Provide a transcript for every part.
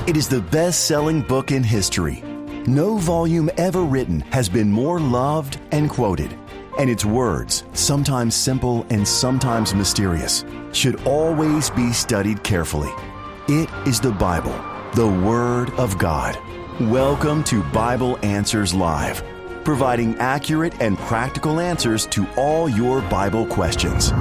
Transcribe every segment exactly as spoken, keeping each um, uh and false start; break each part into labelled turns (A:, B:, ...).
A: It is the best-selling book in history. No volume ever written has been more loved and quoted. And its words, sometimes simple and sometimes mysterious, should always be studied carefully. It is the Bible, the Word of God. Welcome to Bible Answers Live, providing accurate and practical answers to all your Bible questions.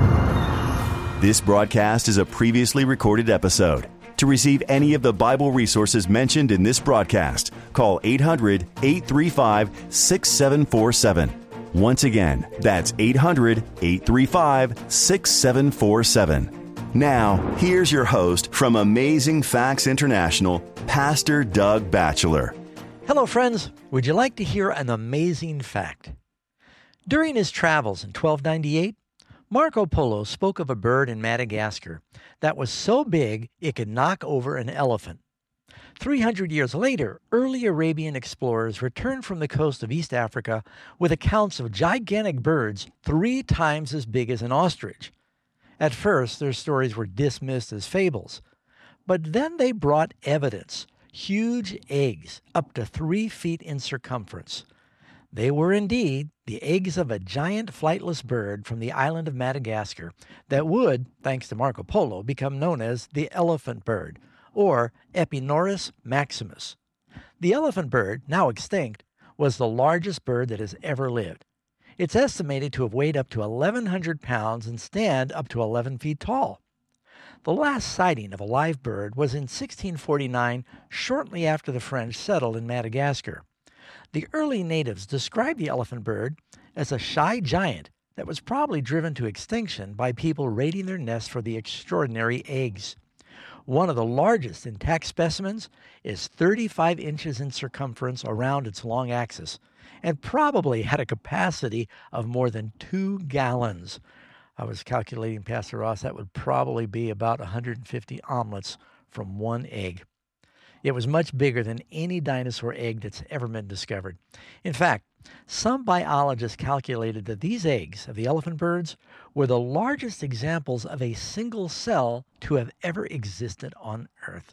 A: This broadcast is a previously recorded episode. To receive any of the Bible resources mentioned in this broadcast, call eight hundred, eight three five, six seven four seven. Once again, that's eight hundred, eight three five, six seven four seven. Now, here's your host from Amazing Facts International, Pastor Doug Batchelor.
B: Hello, friends. Would you like to hear an amazing fact? During his travels in twelve ninety-eight, Marco Polo spoke of a bird in Madagascar that was so big it could knock over an elephant. three hundred years later, early Arabian explorers returned from the coast of East Africa with accounts of gigantic birds three times as big as an ostrich. At first, their stories were dismissed as fables, but then they brought evidence, huge eggs up to three feet in circumference. They were indeed the eggs of a giant flightless bird from the island of Madagascar that would, thanks to Marco Polo, become known as the elephant bird, or Epinornis maximus. The elephant bird, now extinct, was the largest bird that has ever lived. It's estimated to have weighed up to eleven hundred pounds and stand up to eleven feet tall. The last sighting of a live bird was in sixteen forty-nine, shortly after the French settled in Madagascar. The early natives described the elephant bird as a shy giant that was probably driven to extinction by people raiding their nests for the extraordinary eggs. One of the largest intact specimens is thirty-five inches in circumference around its long axis, and probably had a capacity of more than two gallons. I was calculating, Pastor Ross, that would probably be about one hundred fifty omelets from one egg. It was much bigger than any dinosaur egg that's ever been discovered. In fact, some biologists calculated that these eggs of the elephant birds were the largest examples of a single cell to have ever existed on Earth.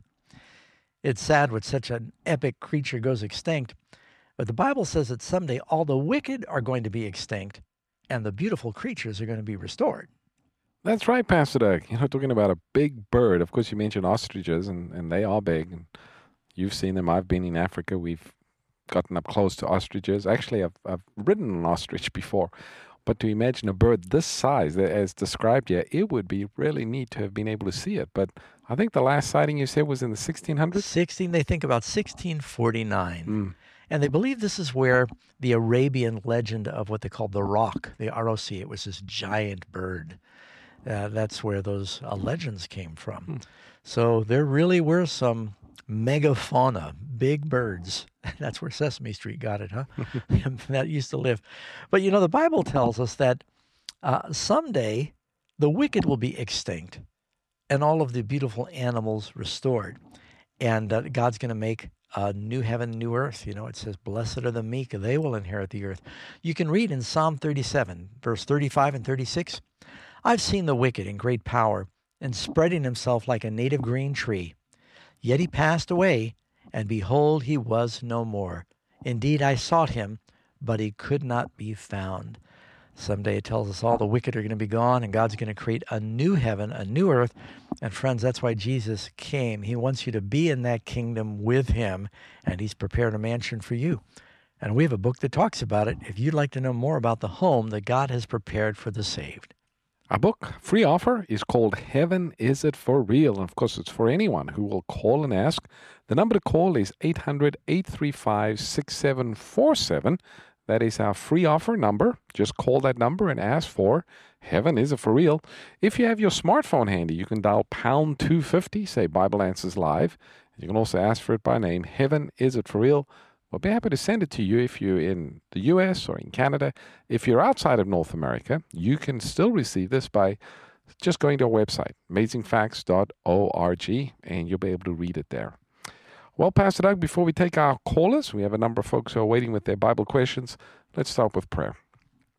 B: It's sad when such an epic creature goes extinct, but the Bible says that someday all the wicked are going to be extinct and the beautiful creatures are going to be restored.
C: That's right, Pastor Doug. You know, talking about a big bird. Of course, you mentioned ostriches, and, and they are big. And you've seen them. I've been in Africa. We've gotten up close to ostriches. Actually, I've, I've ridden an ostrich before. But to imagine a bird this size, as described here, it would be really neat to have been able to see it. But I think the last sighting you said was in the sixteen hundreds?
B: sixteen, they think about sixteen forty-nine.
C: Mm.
B: And they believe this is where the Arabian legend of what they called the roc, the R O C, it was this giant bird. Uh, that's where those uh, legends came from.
C: Hmm.
B: So there really were some megafauna, big birds. That's where Sesame Street got it, huh? That used to live. But, you know, the Bible tells us that uh, someday the wicked will be extinct and all of the beautiful animals restored. And uh, God's going to make a new heaven, new earth. You know, it says, blessed are the meek, they will inherit the earth. You can read in Psalm thirty-seven, verse thirty-five and thirty-six, I've seen the wicked in great power and spreading himself like a native green tree. Yet he passed away, and behold, he was no more. Indeed, I sought him, but he could not be found. Someday it tells us all the wicked are going to be gone, and God's going to create a new heaven, a new earth. And friends, that's why Jesus came. He wants you to be in that kingdom with him, and he's prepared a mansion for you. And we have a book that talks about it if you'd like to know more about the home that God has prepared for the saved.
C: Our book, free offer, is called Heaven Is It For Real? And of course, it's for anyone who will call and ask. The number to call is eight hundred, eight three five, six seven four seven. That is our free offer number. Just call that number and ask for Heaven Is It For Real? If you have your smartphone handy, you can dial pound two fifty, say Bible Answers Live. You can also ask for it by name, Heaven Is It For Real? We'll be happy to send it to you if you're in the U S or in Canada. If you're outside of North America, you can still receive this by just going to our website, amazing facts dot org, and you'll be able to read it there. Well, Pastor Doug, before we take our callers, we have a number of folks who are waiting with their Bible questions. Let's start with prayer.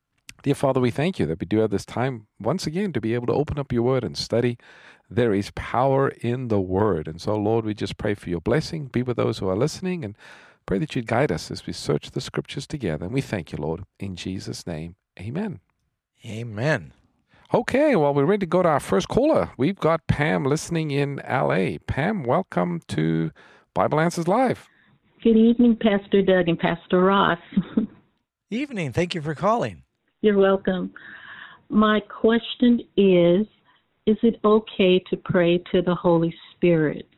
C: Dear Father, we thank you that we do have this time once again to be able to open up your word and study. There is power in the word. And so, Lord, we just pray for your blessing. Be with those who are listening, and pray that you'd guide us as we search the scriptures together. And we thank you, Lord, in Jesus' name. Amen.
B: Amen.
C: Okay, well, we're ready to go to our first caller. We've got Pam listening in L A. Pam, welcome to Bible Answers Live.
D: Good evening, Pastor Doug and Pastor Ross.
B: Evening. Thank you for calling.
D: You're welcome. My question is, is it okay to pray to the Holy Spirit,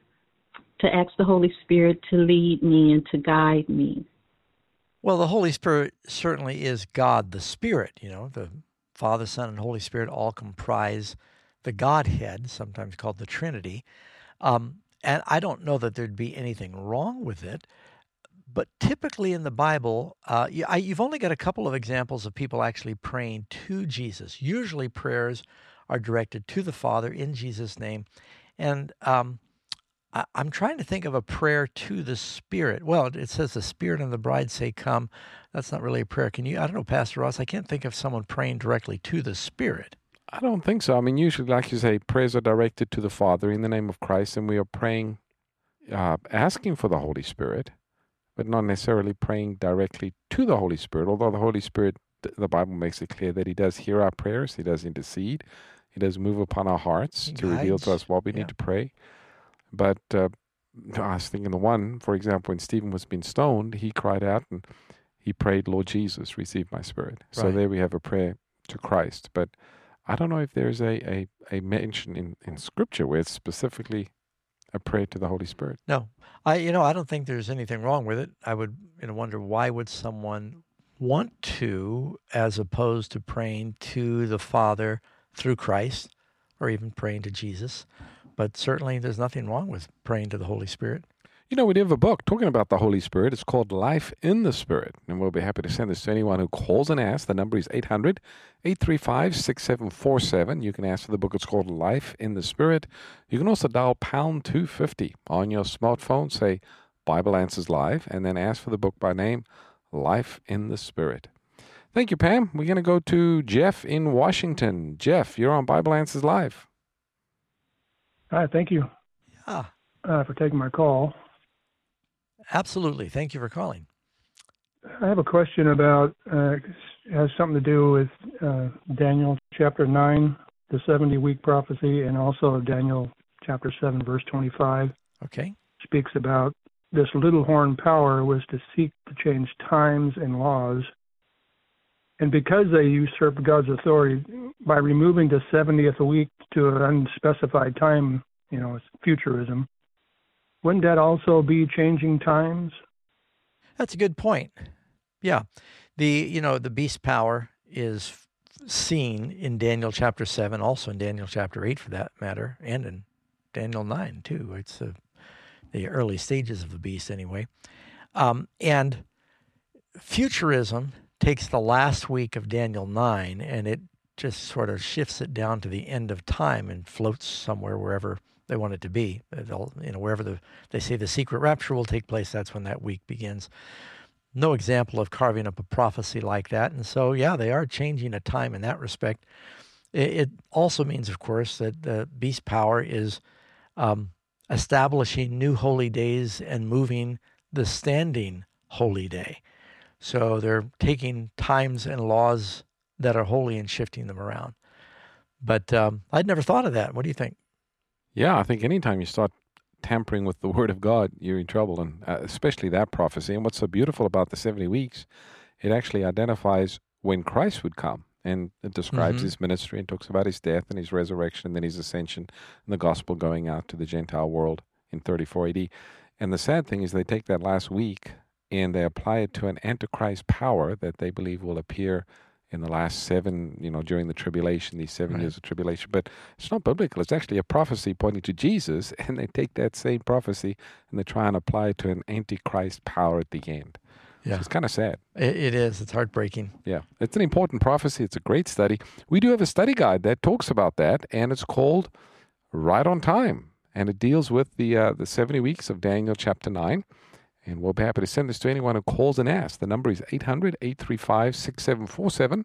D: to ask the Holy Spirit to lead me and to guide me?
B: Well, the Holy Spirit certainly is God the Spirit. You know, the Father, Son, and Holy Spirit all comprise the Godhead, sometimes called the Trinity. Um, and I don't know that there'd be anything wrong with it. But typically in the Bible, uh, you, I, you've only got a couple of examples of people actually praying to Jesus. Usually prayers are directed to the Father in Jesus' name. And um, I, I'm trying to think of a prayer to the Spirit. Well, it says the Spirit and the bride say, come. That's not really a prayer. Can you, I don't know, Pastor Ross, I can't think of someone praying directly to the Spirit.
C: I don't think so. I mean, usually, like you say, prayers are directed to the Father in the name of Christ, and we are praying, uh, asking for the Holy Spirit, but not necessarily praying directly to the Holy Spirit, although the Holy Spirit, the Bible makes it clear that he does hear our prayers, he does intercede, he does move upon our hearts
B: He
C: to reveal
B: guides.
C: to us what we
B: Yeah.
C: need to pray. But uh, I was thinking the one, for example, when Stephen was being stoned, he cried out and he prayed, Lord Jesus, receive my spirit. So
B: Right.
C: there we have a prayer to Christ. But I don't know if there's a, a, a mention in, in Scripture where it's specifically a prayer to the Holy Spirit.
B: No, I, you know, I don't think there's anything wrong with it. I would, you know, wonder why would someone want to, as opposed to praying to the Father through Christ, or even praying to Jesus. But certainly there's nothing wrong with praying to the Holy Spirit.
C: You know, we do have a book talking about the Holy Spirit. It's called Life in the Spirit. And we'll be happy to send this to anyone who calls and asks. The number is eight hundred, eight three five, six seven four seven. You can ask for the book. It's called Life in the Spirit. You can also dial pound two fifty on your smartphone, say Bible Answers Live, and then ask for the book by name, Life in the Spirit. Thank you, Pam. We're going to go to Jeff in Washington. Jeff, you're on Bible Answers Live.
E: Hi, thank you
B: Yeah,
E: uh, for taking my call.
B: absolutely. Thank you for calling.
E: I have a question about, uh, it has something to do with uh, Daniel chapter nine, the seventy-week prophecy, and also Daniel chapter seven, verse twenty-five.
B: Okay.
E: Speaks about this little horn power was to seek to change times and laws. And because they usurped God's authority by removing the seventieth week to an unspecified time, you know, it's futurism, wouldn't that also be changing times?
B: That's a good point. Yeah. The, you know, the beast power is f- seen in Daniel chapter seven, also in Daniel chapter eight for that matter, and in Daniel nine too. It's the, the early stages of the beast anyway. Um, and futurism takes the last week of Daniel nine and it just sort of shifts it down to the end of time and floats somewhere wherever they want it to be. They'll, you know, wherever the they say the secret rapture will take place, that's when that week begins. No example of carving up a prophecy like that. And so, yeah, they are changing a time in that respect. It, it also means, of course, that the beast power is um, establishing new holy days and moving the standing holy day. So they're taking times and laws that are holy and shifting them around. But um, I'd never thought of that. What do you think?
C: Yeah, I think anytime you start tampering with the Word of God, you're in trouble, and uh, especially that prophecy. And what's so beautiful about the seventy weeks, it actually identifies when Christ would come, and it describes
B: Mhm.
C: his ministry and talks about his death and his resurrection and then his ascension and the gospel going out to the Gentile world in thirty-four A D. And the sad thing is they take that last week and they apply it to an Antichrist power that they believe will appear in the last seven, you know, during the tribulation, these seven
B: Right.
C: years of tribulation. But it's not biblical. It's actually a prophecy pointing to Jesus, and they take that same prophecy and they try and apply it to an Antichrist power at the end. So
B: Yeah,
C: it's kind of sad.
B: it, it is. It's heartbreaking.
C: Yeah, it's an important prophecy. It's a great study. We do have a study guide that talks about that, and it's called Right on Time, and it deals with the uh, the seventy weeks of Daniel chapter nine. And we'll be happy to send this to anyone who calls and asks. The number is eight hundred, eight three five, six seven four seven.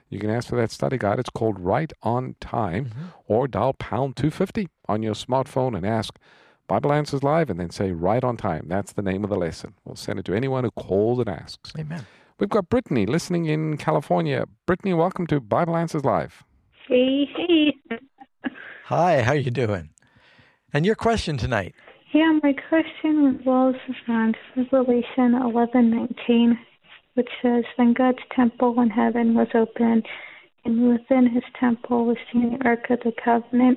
C: You can ask for that study guide. It's called Right on Time,
B: Mm-hmm.
C: or dial pound two fifty on your smartphone and ask Bible Answers Live, and then say Right on Time. That's the name of the lesson. We'll send it to anyone who calls and asks.
B: Amen.
C: We've got Brittany listening in California. Brittany, welcome to Bible Answers Live.
F: Hey, hey.
B: Hi, how you doing? And your question tonight?
F: Yeah, my question revolves around Revelation eleven nineteen, which says, "Then God's temple in heaven was opened, and within his temple was seen the Ark of the Covenant."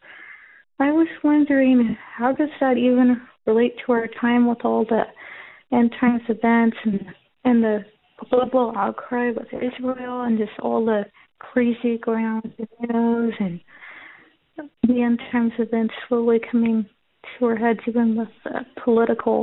F: I was wondering, how does that even relate to our time with all the end times events and, and the global outcry with Israel and just all the crazy going on with the news and the end times events slowly coming to our heads, even with the political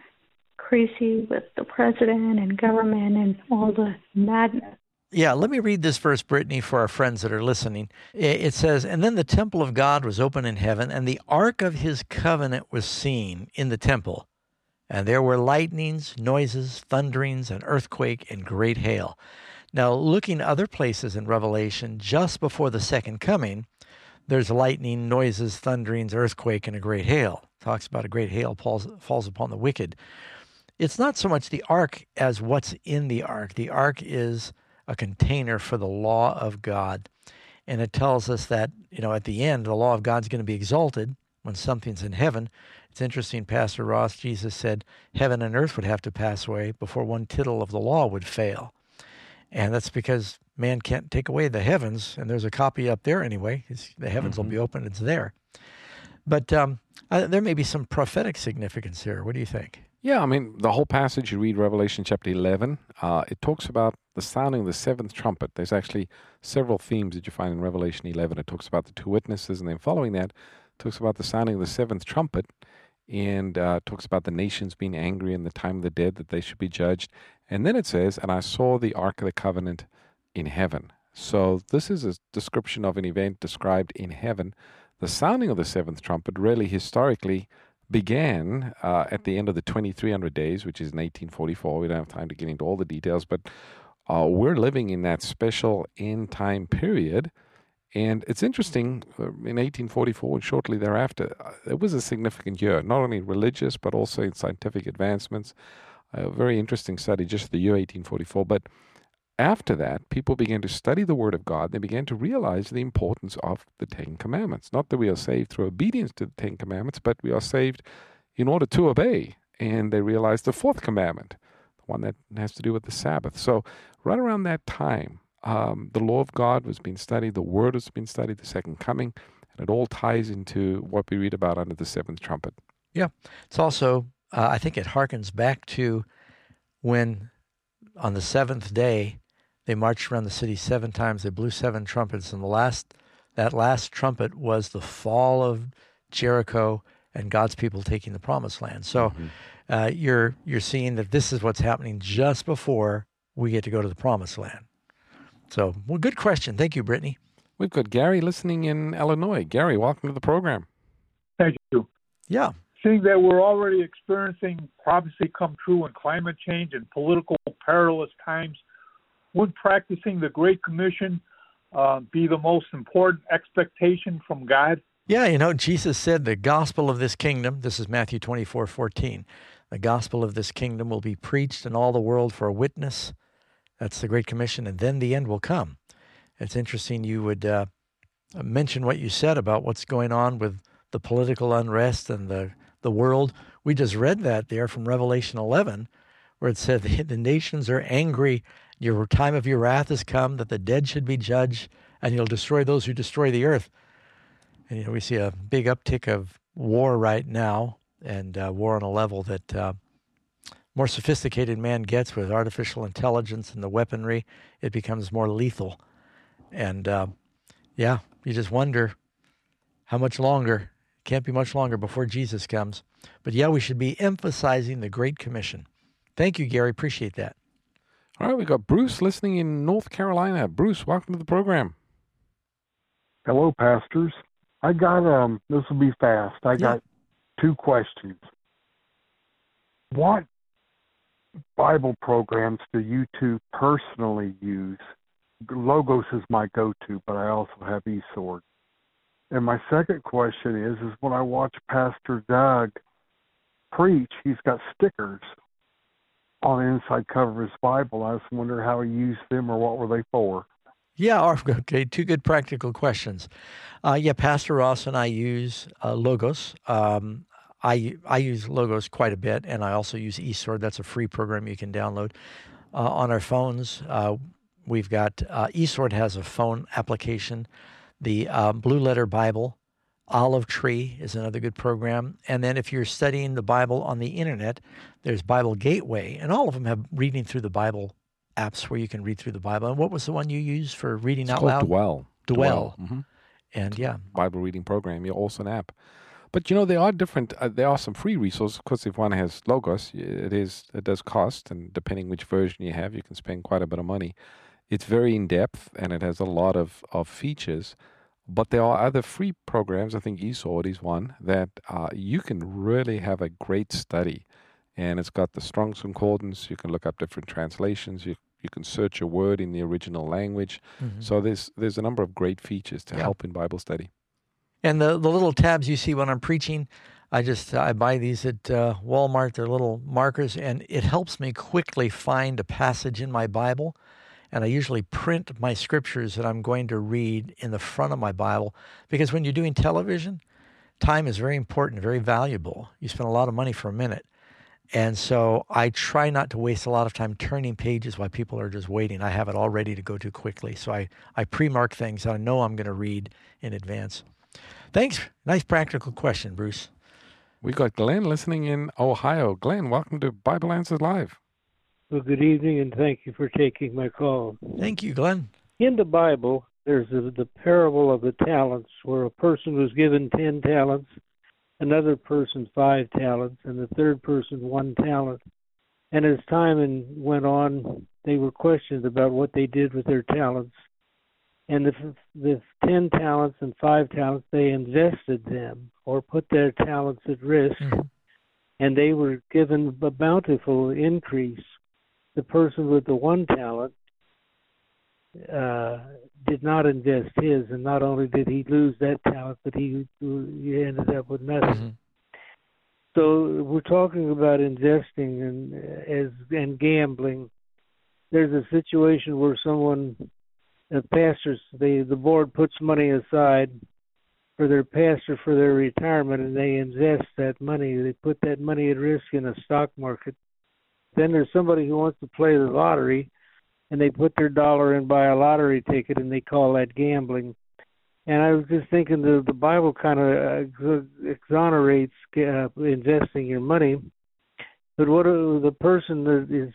F: crazy with the president and government and all the madness?
B: Yeah, let me read this verse, Brittany, for our friends that are listening. It says, "And then the temple of God was open in heaven, and the ark of his covenant was seen in the temple. And there were lightnings, noises, thunderings, an earthquake, and great hail." Now, looking other places in Revelation, just before the second coming, there's lightning, noises, thunderings, earthquake, and a great hail. It talks about a great hail falls, falls upon the wicked. It's not so much the ark as what's in the ark. The ark is a container for the law of God. And it tells us that, you know, at the end, the law of God's going to be exalted when something's in heaven. It's interesting, Pastor Ross, Jesus said heaven and earth would have to pass away before one tittle of the law would fail. And that's because man can't take away the heavens, and there's a copy up there anyway. It's, the heavens
C: Mm-hmm.
B: will be open, it's there. But um, uh, there may be some prophetic significance here. What do you think?
C: Yeah, I mean, the whole passage, you read Revelation chapter eleven, uh, it talks about the sounding of the seventh trumpet. There's actually several themes that you find in Revelation eleven. It talks about the two witnesses, and then following that, it talks about the sounding of the seventh trumpet, and uh, talks about the nations being angry in the time of the dead, that they should be judged. And then it says, "And I saw the Ark of the Covenant in heaven." So this is a description of an event described in heaven. The sounding of the seventh trumpet really historically began uh, at the end of the twenty-three hundred days, which is in eighteen forty-four. We don't have time to get into all the details, but uh, we're living in that special end time period. And it's interesting, uh, in eighteen forty-four and shortly thereafter, uh, it was a significant year, not only religious, but also in scientific advancements. A very interesting study, just the year eighteen forty-four. But after that, people began to study the Word of God. They began to realize the importance of the Ten Commandments. Not that we are saved through obedience to the Ten Commandments, but we are saved in order to obey. And they realized the fourth commandment, the one that has to do with the Sabbath. So right around that time, um, the law of God was being studied, the Word was being studied, the second coming, and it all ties into what we read about under the seventh trumpet.
B: Yeah. It's also, uh, I think it harkens back to when on the seventh day, they marched around the city seven times. They blew seven trumpets, and the last that last trumpet was the fall of Jericho and God's people taking the promised land. So
C: Mm-hmm.
B: uh, you're you're seeing that this is what's happening just before we get to go to the promised land. So, well, good question. Thank you, Brittany.
C: We've got Gary listening in Illinois. Gary, welcome to the program.
G: Thank you.
B: Yeah.
G: Seeing that we're already experiencing prophecy come true in climate change and political perilous times, would practicing the Great Commission uh, be the most important expectation from God?
B: Yeah, you know, Jesus said the gospel of this kingdom, this is Matthew twenty-four fourteen, the gospel of this kingdom will be preached in all the world for a witness. That's the Great Commission, and then the end will come. It's interesting you would uh, mention what you said about what's going on with the political unrest and the, the world. We just read that there from Revelation eleven, where it said the, the nations are angry. Your time of your wrath has come, that the dead should be judged, and you'll destroy those who destroy the earth. And, you know, we see a big uptick of war right now, and uh, war on a level that uh, more sophisticated man gets with artificial intelligence and the weaponry, it becomes more lethal. And, uh, yeah, you just wonder how much longer. It can't be much longer before Jesus comes. But, yeah, we should be emphasizing the Great Commission. Thank you, Gary. Appreciate that.
C: All right, we've got Bruce listening in North Carolina. Bruce, welcome to the program.
H: Hello, pastors. I got, um, this will be fast. I
B: Yeah.
H: got two questions. What Bible programs do you two personally use Logos is my go-to, but I also have eSword. And my second question is, is when I watch Pastor Doug preach, he's got stickers on the inside cover of his Bible. I was wondering how he used them or what were they for?
B: Yeah, okay, two good practical questions. Uh, yeah, Pastor Ross and I use uh, Logos. Um, I I use Logos quite a bit, and I also use eSword. That's a free program you can download uh, on our phones. Uh, we've got uh, eSword has a phone application. The uh, Blue Letter Bible, Olive Tree is another good program. And then if you're studying the Bible on the internet, there's Bible Gateway, and all of them have reading through the Bible apps where you can read through the Bible. And what was the one you used for reading
C: it's
B: out
C: called
B: loud?
C: Dwell.
B: Dwell.
C: Dwell. Mm-hmm.
B: And yeah.
C: Bible reading program. Yeah, also an app. But you know, there are different, uh, there are some free resources. Of course, if one has Logos, it is, it does cost, and depending which version you have, you can spend quite a bit of money. It's very in-depth, and it has a lot of, of features. But there are other free programs. I think eSword is one that uh, you can really have a great study. And it's got the Strong's Concordance. You can look up different translations. You you can search a word in the original language. Mm-hmm. So there's there's a number of great features to yeah. help in Bible study.
B: And the, the little tabs you see when I'm preaching, I just I buy these at uh, Walmart. They're little markers, and it helps me quickly find a passage in my Bible. And I usually print my scriptures that I'm going to read in the front of my Bible, because when you're doing television, time is very important, very valuable. You spend a lot of money for a minute. And so I try not to waste a lot of time turning pages while people are just waiting. I have it all ready to go to quickly. So I, I pre-mark things that I know I'm going to read in advance. Thanks. Nice practical question, Bruce.
C: We got Glenn listening in Ohio. Glenn, welcome to Bible Answers Live.
I: Well, good evening, and thank you for taking my call.
B: Thank you, Glenn.
I: In the Bible, there's a, the parable of the talents, where a person was given ten talents, another person five talents, and the third person one talent. And as time in, went on, they were questioned about what they did with their talents. And the, the ten talents and five talents, they invested them or put their talents at risk, mm-hmm. and they were given a bountiful increase. The person with the one talent uh, did not invest his, and not only did he lose that talent, but he, he ended up with nothing. Mm-hmm. So we're talking about investing and as and gambling. There's a situation where someone, uh, pastors, they, the board puts money aside for their pastor for their retirement, and they invest that money. They put that money at risk in a stock market. Then there's somebody who wants to play the lottery, and they put their dollar in, buy a lottery ticket, and they call that gambling. And I was just thinking the the Bible kind of uh, exonerates uh, investing your money, but what uh, the person that is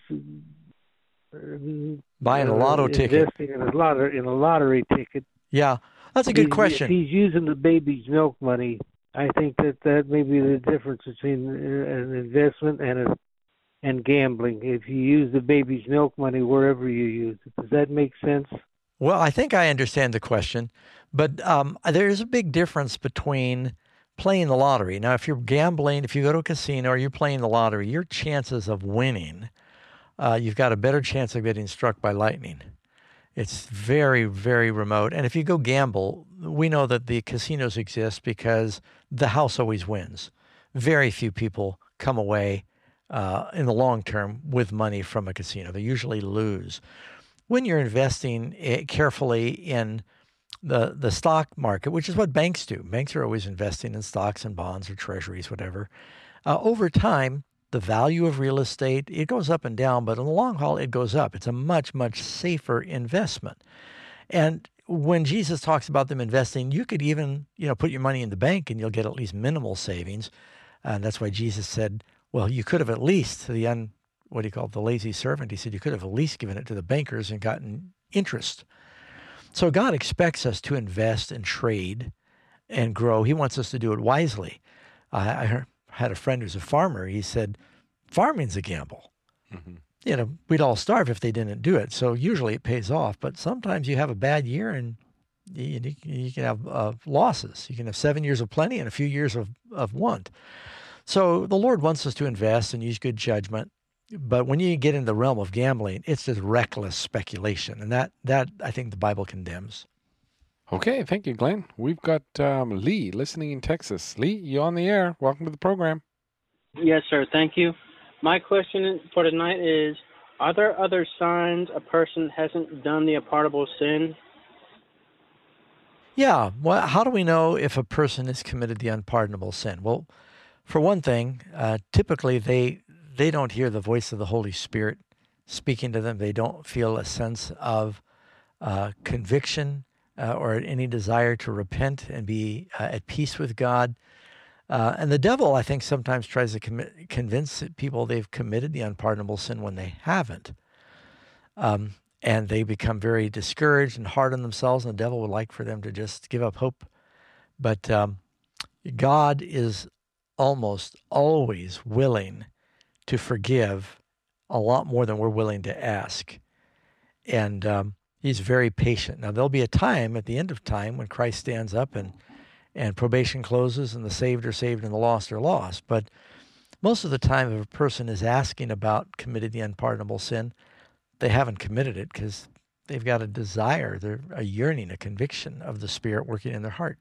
I: uh,
B: buying a lotto
I: uh,
B: ticket,
I: investing in a lottery in a lottery ticket.
B: Yeah, that's a good
I: he,
B: question.
I: If he's using the baby's milk money, I think that that may be the difference between an investment and a and gambling. If you use the baby's milk money wherever you use it. Does that make sense?
B: Well, I think I understand the question, but um, there is a big difference between playing the lottery. Now, if you're gambling, if you go to a casino or you're playing the lottery, your chances of winning, uh, you've got a better chance of getting struck by lightning. It's very, very remote. And if you go gamble, we know that the casinos exist because the house always wins. Very few people come away Uh, in the long term with money from a casino. They usually lose. When you're investing carefully in the the stock market, which is what banks do. Banks are always investing in stocks and bonds or treasuries, whatever. Uh, over time, the value of real estate, it goes up and down, but in the long haul, it goes up. It's a much, much safer investment. And when Jesus talks about them investing, you could even, you know, put your money in the bank and you'll get at least minimal savings. And that's why Jesus said, well, you could have at least, to the un, what do you call it, the lazy servant, he said, you could have at least given it to the bankers and gotten interest. So God expects us to invest and trade and grow. He wants us to do it wisely. I, I heard, had a friend who's a farmer. He said, farming's a gamble. Mm-hmm. You know, we'd all starve if they didn't do it. So usually it pays off. But sometimes you have a bad year and you, you can have uh, losses. You can have seven years of plenty and a few years of, of want. So the Lord wants us to invest and use good judgment. but when you get into the realm of gambling, it's just reckless speculation, and that that I think the Bible condemns.
C: Okay, thank you, Glenn. We've got um, Lee listening in Texas. Lee, you're on the air. Welcome to the program.
J: Yes, sir. Thank you. My question for tonight is, are there other signs a person hasn't done the unpardonable sin?
B: Yeah. Well, how do we know if a person has committed the unpardonable sin? Well, for one thing, uh, typically they they don't hear the voice of the Holy Spirit speaking to them. They don't feel a sense of uh, conviction uh, or any desire to repent and be uh, at peace with God. Uh, and the devil, I think, sometimes tries to commit, convince people they've committed the unpardonable sin when they haven't. Um, and they become very discouraged and hard on themselves, and the devil would like for them to just give up hope. But um, God is almost always willing to forgive a lot more than we're willing to ask. And um, he's very patient. Now, there'll be a time at the end of time when Christ stands up and and probation closes and the saved are saved and the lost are lost. But most of the time, if a person is asking about committing the unpardonable sin, they haven't committed it because they've got a desire, they're a yearning, a conviction of the Spirit working in their heart.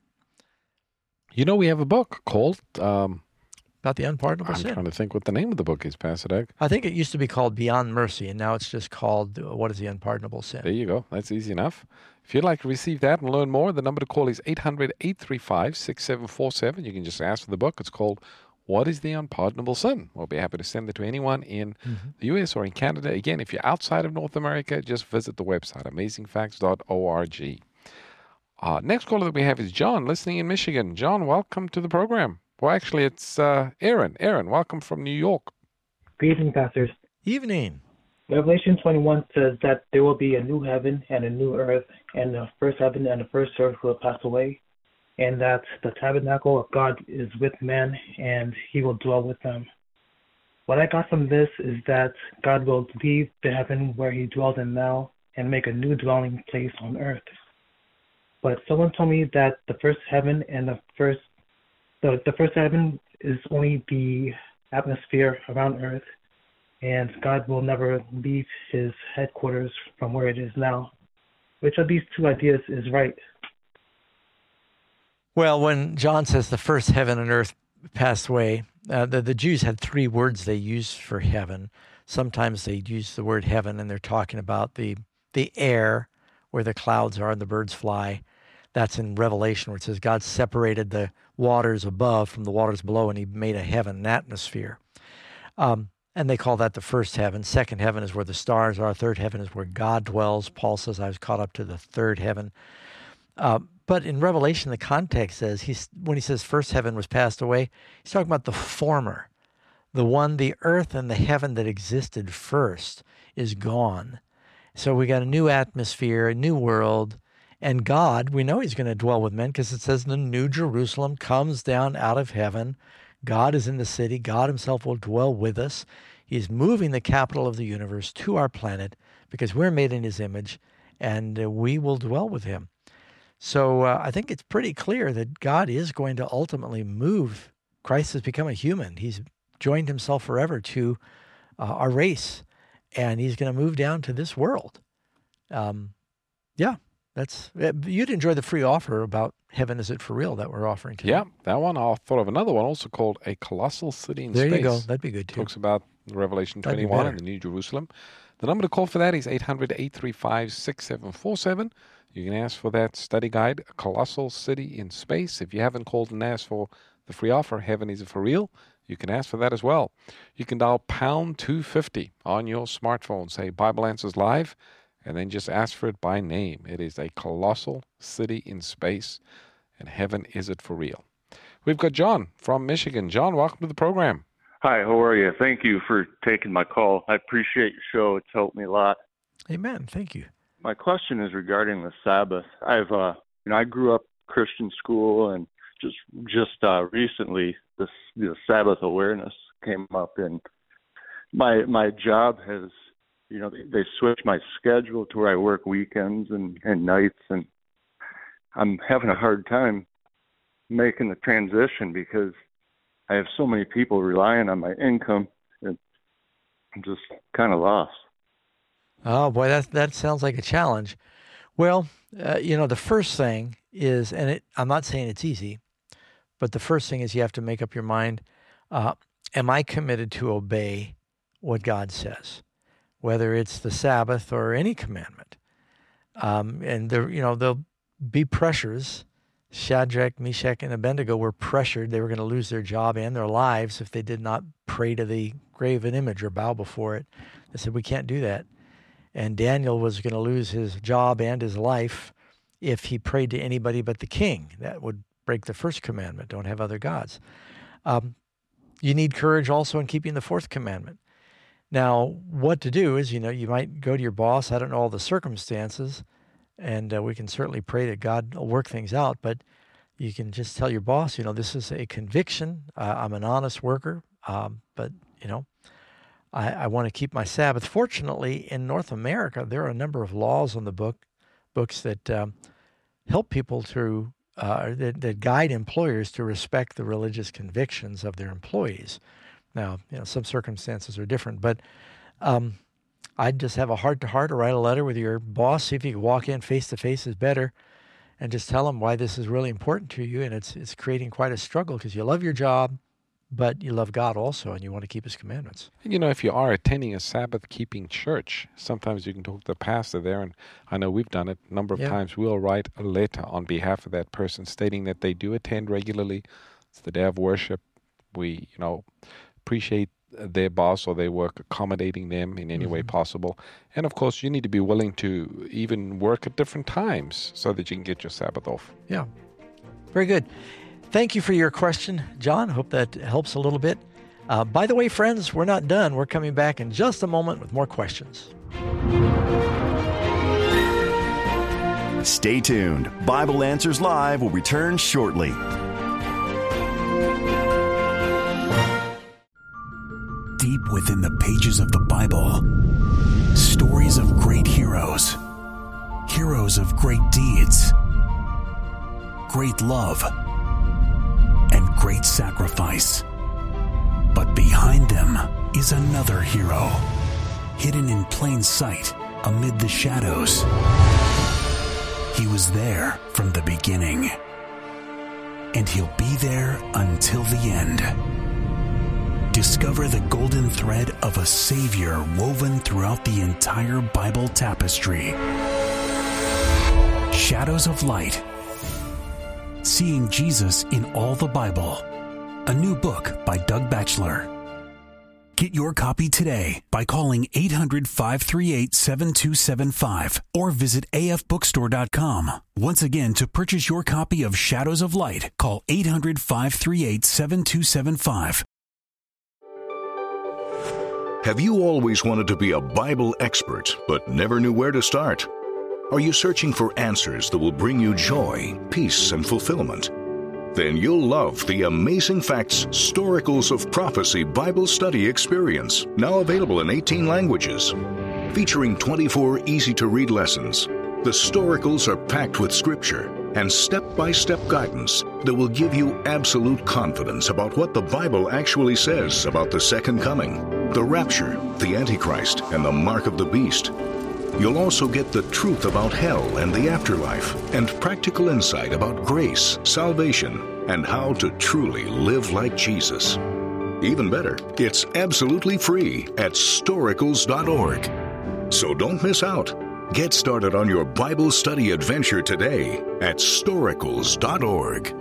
C: You know, we have a book called... Um,
B: about the unpardonable
C: I'm
B: sin.
C: I'm trying to think what the name of the book is, Pastor Doug.
B: I think it used to be called Beyond Mercy, and now it's just called uh, What is the Unpardonable Sin?
C: There you go. That's easy enough. If you'd like to receive that and learn more, the number to call is eight hundred, eight three five, six seven four seven. You can just ask for the book. It's called What is the Unpardonable Sin? We'll be happy to send it to anyone in mm-hmm. the U S or in Canada. Again, if you're outside of North America, just visit the website, amazing facts dot org. Uh, next caller that we have is John, listening in Michigan. John, welcome to the program. Well, actually, it's uh, Aaron. Aaron, welcome from New York.
K: Good evening, pastors.
B: Evening.
K: Revelation twenty-one says that there will be a new heaven and a new earth, and the first heaven and the first earth will pass away, and that the tabernacle of God is with men, and he will dwell with them. What I got from this is that God will leave the heaven where he dwells in now and make a new dwelling place on earth. But someone told me that the first heaven and the first The, the first heaven is only the atmosphere around earth, and God will never leave his headquarters from where it is now. Which of these two ideas is right?
B: Well, when John says the first heaven and earth passed away, uh, the, the Jews had three words they used for heaven. Sometimes they use the word heaven, and they're talking about the, the air where the clouds are and the birds fly. That's in Revelation, where it says God separated the waters above from the waters below, and he made a heaven, an atmosphere. Um, and they call that the first heaven. Second heaven is where the stars are. Third heaven is where God dwells. Paul says, I was caught up to the third heaven. Uh, but in Revelation, the context says, he's, when he says first heaven was passed away, he's talking about the former. The one, the earth and the heaven that existed first is gone. So we got a new atmosphere, a new world. And God, we know he's going to dwell with men because it says the new Jerusalem comes down out of heaven. God is in the city. God himself will dwell with us. He's moving the capital of the universe to our planet because we're made in his image, and uh, we will dwell with him. So uh, I think it's pretty clear that God is going to ultimately move. Christ has become a human. He's joined himself forever to uh, our race, and he's going to move down to this world. Um, yeah. That's you'd enjoy the free offer about Heaven Is It For Real that we're offering today.
C: Yeah, that one. I thought of another one also called A Colossal City in
B: there
C: Space.
B: There you go. That'd be good, too.
C: Talks about Revelation twenty-one and the New Jerusalem. The number to call for that is eight hundred, eight three five, six seven four seven. You can ask for that study guide, A Colossal City in Space. If you haven't called and asked for the free offer, Heaven Is It For Real, you can ask for that as well. You can dial pound two fifty on your smartphone, say Bible Answers Live, and then just ask for it by name. It is A Colossal City in Space, and Heaven Is It For Real. We've got John from Michigan. John, welcome to the program.
L: Hi, how are you? Thank you for taking my call. I appreciate your show. It's helped me a lot.
B: Amen. Thank you.
L: My question is regarding the Sabbath. I've, uh, you know, I grew up Christian school, and just just uh, recently, this the Sabbath awareness came up, and my my job has. You know, they, they switched my schedule to where I work weekends and, and nights, and I'm having a hard time making the transition because I have so many people relying on my income. And I'm just kind of lost.
B: Oh, boy, that, that sounds like a challenge. Well, uh, you know, the first thing is, and it, I'm not saying it's easy, but the first thing is you have to make up your mind, uh, am I committed to obey what God says, whether it's the Sabbath or any commandment? Um, and there, you know, there'll be pressures. Shadrach, Meshach, and Abednego were pressured. They were going to lose their job and their lives if they did not pray to the graven image or bow before it. They said, we can't do that. And Daniel was going to lose his job and his life if he prayed to anybody but the king. That would break the first commandment, don't have other gods. Um, you need courage also in keeping the fourth commandment. Now, what to do is, you know, you might go to your boss. I don't know all the circumstances, and uh, we can certainly pray that God will work things out, but you can just tell your boss, you know, this is a conviction. Uh, I'm an honest worker, um, but, you know, I, I want to keep my Sabbath. Fortunately, in North America, there are a number of laws on the book books that um, help people to, uh, that, that guide employers to respect the religious convictions of their employees. Now, you know, some circumstances are different, but um, I'd just have a heart-to-heart or write a letter with your boss, see if you can walk in face-to-face is better, and just tell them why this is really important to you, and it's it's creating quite a struggle because you love your job, but you love God also, and you want to keep His commandments.
C: You know, if you are attending a Sabbath-keeping church, sometimes you can talk to the pastor there, and I know we've done it a number of
B: Yeah.
C: times. We'll write a letter on behalf of that person stating that they do attend regularly. It's the day of worship. We, you know, appreciate their boss or their work accommodating them in any way possible. And, of course, you need to be willing to even work at different times so that you can get your Sabbath off.
B: Yeah, very good. Thank you for your question, John. Hope that helps a little bit. Uh, by the way, friends, we're not done. We're coming back in just a moment with more questions.
A: Stay tuned. Bible Answers Live will return shortly. Deep within the pages of the Bible, stories of great heroes, heroes of great deeds, great love, and great sacrifice. But behind them is another hero, hidden in plain sight amid the shadows. He was there from the beginning, and he'll be there until the end. Discover the golden thread of a Savior woven throughout the entire Bible tapestry. Shadows of Light. Seeing Jesus in all the Bible. A new book by Doug Batchelor. Get your copy today by calling eight hundred, five three eight, seven two seven five or visit a f bookstore dot com. Once again, to purchase your copy of Shadows of Light, call eight hundred, five three eight, seven two seven five.
M: Have you always wanted to be a Bible expert but never knew where to start? Are you searching for answers that will bring you joy, peace, and fulfillment? Then you'll love the Amazing Facts Storicals of Prophecy Bible Study Experience, now available in eighteen languages. Featuring twenty-four easy-to-read lessons, the Storicals are packed with scripture and step-by-step guidance that will give you absolute confidence about what the Bible actually says about the second coming, the rapture, the Antichrist, and the mark of the beast. You'll also get the truth about hell and the afterlife, and practical insight about grace, salvation, and how to truly live like Jesus. Even better, it's absolutely free at storicals dot org. So don't miss out. Get started on your Bible study adventure today at storicals dot org.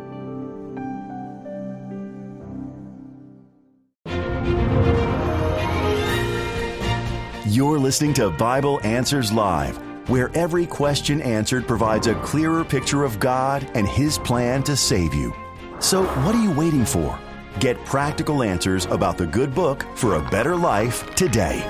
A: You're listening to Bible Answers Live, where every question answered provides a clearer picture of God and His plan to save you. So what are you waiting for? Get practical answers about the good book for a better life today.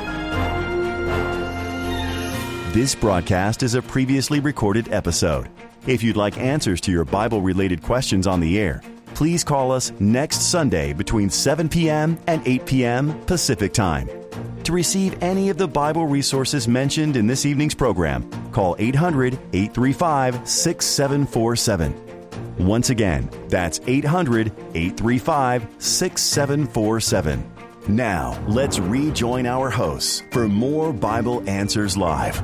A: This broadcast is a previously recorded episode. If you'd like answers to your Bible-related questions on the air, please call us next Sunday between seven p.m. and eight p.m. Pacific Time. To receive any of the Bible resources mentioned in this evening's program, call eight hundred, eight three five, six seven four seven. Once again, that's eight hundred, eight three five, six seven four seven. Now, let's rejoin our hosts for more Bible Answers Live.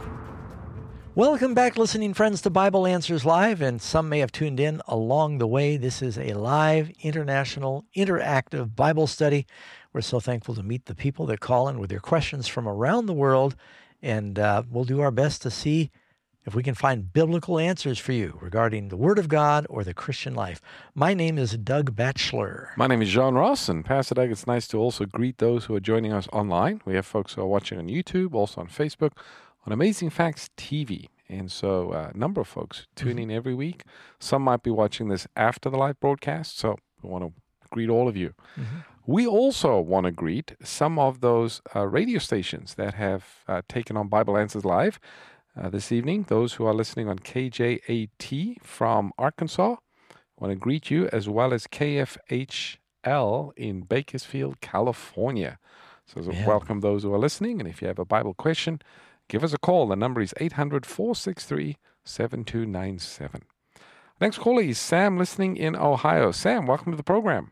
B: Welcome back, listening friends, to Bible Answers Live, and some may have tuned in along the way. This is a live, international, interactive Bible study. We're so thankful to meet the people that call in with their questions from around the world, and uh, we'll do our best to see if we can find biblical answers for you regarding the Word of God or the Christian life. My name is Doug Batchelor.
C: My name is John Ross, and Pastor Doug, it's nice to also greet those who are joining us online. We have folks who are watching on YouTube, also on Facebook, on Amazing Facts T V. And so uh, a number of folks tuning in every week. Some might be watching this after the live broadcast, so we want to greet all of you. Mm-hmm. We also want to greet some of those uh, radio stations that have uh, taken on Bible Answers Live uh, this evening. Those who are listening on K J A T from Arkansas, I want to greet you, as well as K F H L in Bakersfield, California. So yeah. Welcome those who are listening, and if you have a Bible question, give us a call. The number is eight hundred, four six three, seven two nine seven. Next caller is Sam, listening in Ohio. Sam, welcome to the program.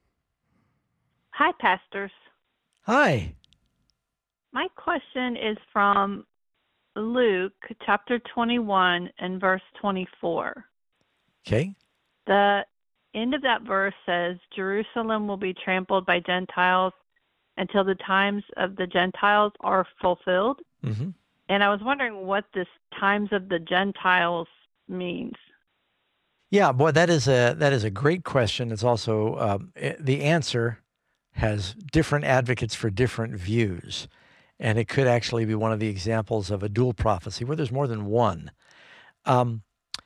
N: Hi, pastors.
B: Hi.
N: My question is from Luke chapter twenty-one and verse twenty-four.
B: Okay.
N: The end of that verse says, Jerusalem will be trampled by Gentiles until the times of the Gentiles are fulfilled. Mm-hmm. And I was wondering what this times of the Gentiles means.
B: Yeah, boy, that is a that is a great question. It's also um, the answer has different advocates for different views, and it could actually be one of the examples of a dual prophecy where there's more than one. Um,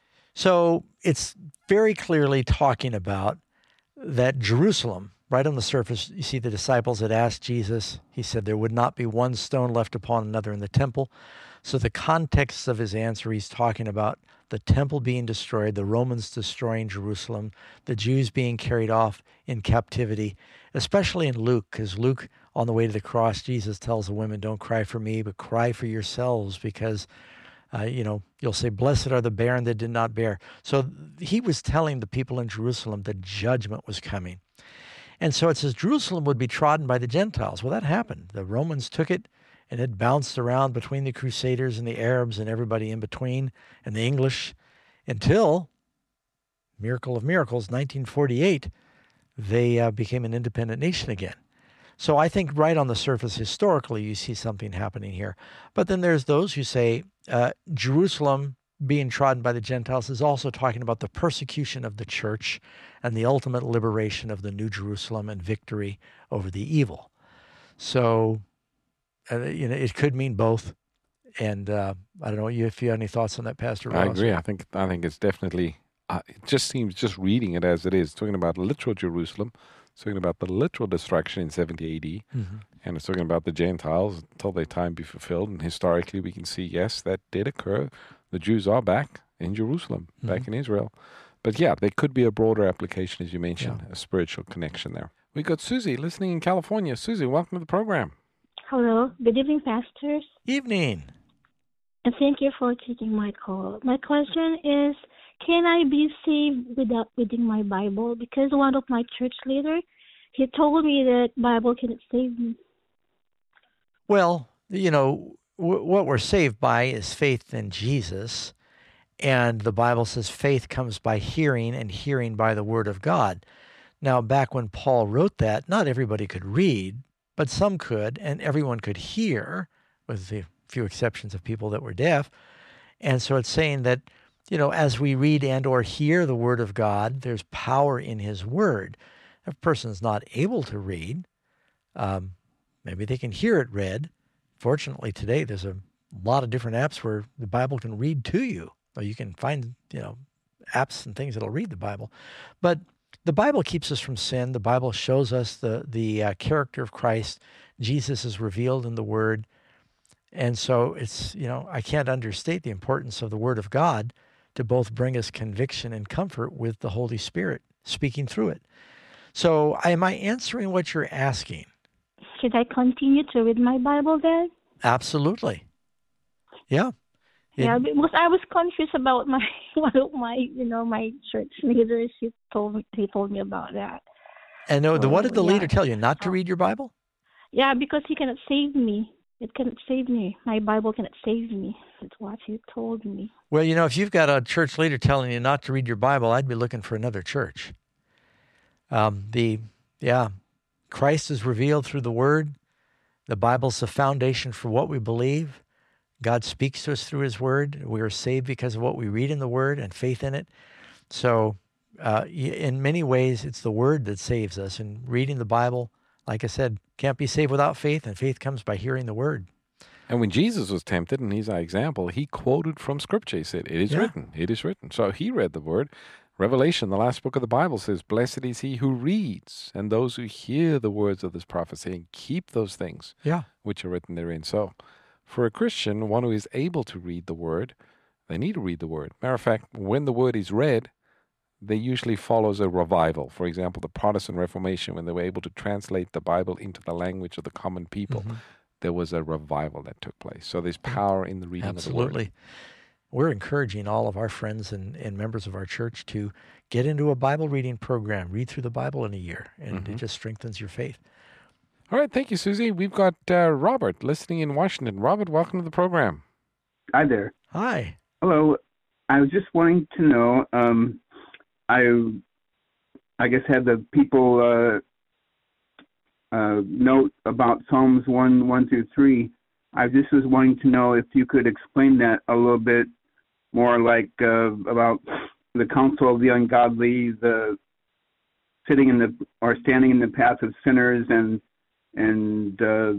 B: so it's very clearly talking about that Jerusalem. Right on the surface, you see the disciples had asked Jesus. He said there would not be one stone left upon another in the temple. So the context of his answer, he's talking about the temple being destroyed, the Romans destroying Jerusalem, the Jews being carried off in captivity, especially in Luke, because Luke, on the way to the cross, Jesus tells the women, don't cry for me, but cry for yourselves, because, uh, you know, you'll say, blessed are the barren that did not bear. So he was telling the people in Jerusalem that judgment was coming. And so it says Jerusalem would be trodden by the Gentiles. Well, that happened. The Romans took it, and it bounced around between the Crusaders and the Arabs and everybody in between, and the English, until, miracle of miracles, nineteen forty-eight, they uh, became an independent nation again. So I think right on the surface, historically, you see something happening here. But then there's those who say uh, Jerusalem being trodden by the Gentiles is also talking about the persecution of the church and the ultimate liberation of the New Jerusalem and victory over the evil. So, uh, you know, it could mean both. And uh, I don't know if you have any thoughts on that, Pastor Ross.
C: I agree. I think I think it's definitely, uh, it just seems, just reading it as it is, talking about literal Jerusalem, it's talking about the literal destruction in seventy A D, mm-hmm. and it's talking about the Gentiles until their time be fulfilled. And historically, we can see, yes, that did occur. The Jews are back in Jerusalem, mm-hmm. back in Israel. But yeah, there could be a broader application, as you mentioned, yeah. a spiritual connection there. We got Susie listening in California. Susie, welcome to the program.
O: Hello. Good evening, pastors.
B: Evening.
O: And thank you for taking my call. My question is, can I be saved without reading my Bible? Because one of my church leaders, he told me that Bible cannot save me.
B: Well, you know, w- what we're saved by is faith in Jesus. And the Bible says faith comes by hearing, and hearing by the Word of God. Now, back when Paul wrote that, not everybody could read, but some could, and everyone could hear, with the few exceptions of people that were deaf. And so it's saying that, you know, as we read and or hear the Word of God, there's power in His Word. If a person's not able to read, um, maybe they can hear it read. Fortunately, today there's a lot of different apps where the Bible can read to you. Or you can find, you know, apps and things that'll read the Bible. But the Bible keeps us from sin. The Bible shows us the, the uh, character of Christ. Jesus is revealed in the Word. And so it's, you know, I can't understate the importance of the Word of God to both bring us conviction and comfort with the Holy Spirit speaking through it. So am I answering what you're asking?
O: Should I continue to read my Bible then?
B: Absolutely. Yeah. It,
O: yeah, because I was confused about my one of my, you know, my church leaders. He told me, he told me about that.
B: And no, the,
O: so,
B: what did the
O: yeah.
B: leader tell you? Not to read your Bible?
O: Yeah, because he cannot save me. It cannot save me. My Bible cannot save me. That's what he told me.
B: Well, you know, if you've got a church leader telling you not to read your Bible, I'd be looking for another church. Um, the, yeah, Christ is revealed through the Word. The Bible's the foundation for what we believe. God speaks to us through His Word. We are saved because of what we read in the Word and faith in it. So, uh, in many ways, it's the Word that saves us. And reading the Bible, like I said, can't be saved without faith, and faith comes by hearing the Word.
C: And when Jesus was tempted, and he's our example, he quoted from Scripture. He said, it is yeah. written, it is written. So he read the Word. Revelation, the last book of the Bible, says, blessed is he who reads and those who hear the words of this prophecy and keep those things
B: yeah.
C: which are written therein. So for a Christian, one who is able to read the Word, they need to read the Word. Matter of fact, when the Word is read, there usually follows a revival. For example, the Protestant Reformation, when they were able to translate the Bible into the language of the common people, mm-hmm. there was a revival that took place. So there's power in the reading
B: Absolutely.
C: of the Word.
B: We're encouraging all of our friends and, and members of our church to get into a Bible reading program, read through the Bible in a year, and mm-hmm. it just strengthens your faith.
C: All right, thank you, Susie. We've got uh, Robert listening in Washington. Robert, welcome to the program.
P: Hi there.
B: Hi.
P: Hello. I was just wanting to know, um, I I guess had the people uh, uh, note about Psalms one, one through three. I just was wanting to know if you could explain that a little bit more, like uh, about the counsel of the ungodly, the sitting in the or standing in the path of sinners, and and uh,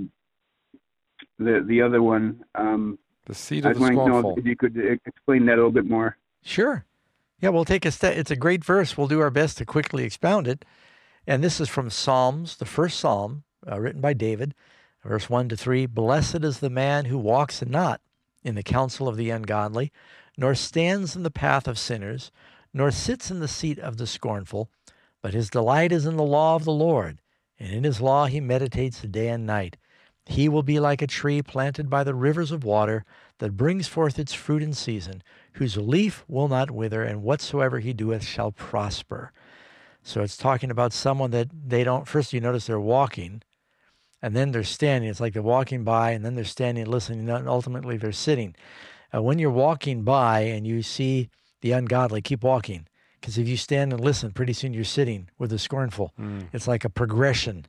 P: the the other one. Um,
C: the seed of the
P: scornful. I was wanting to know
C: scornful.
P: if you could explain that a little bit more.
B: Sure. Yeah, we'll take a step. It's a great verse. We'll do our best to quickly expound it. And this is from Psalms, the first Psalm, uh, written by David, verse one to three. Blessed is the man who walks not in the counsel of the ungodly, nor stands in the path of sinners, nor sits in the seat of the scornful, but his delight is in the law of the Lord, and in his law he meditates day and night. He will be like a tree planted by the rivers of water that brings forth its fruit in season, whose leaf will not wither, and whatsoever he doeth shall prosper. So it's talking about someone that they don't, first you notice they're walking, and then they're standing. It's like they're walking by, and then they're standing and listening, and ultimately they're sitting. Uh, when you're walking by and you see the ungodly, keep walking. Because if you stand and listen, pretty soon you're sitting with the scornful. Mm. It's like a progression.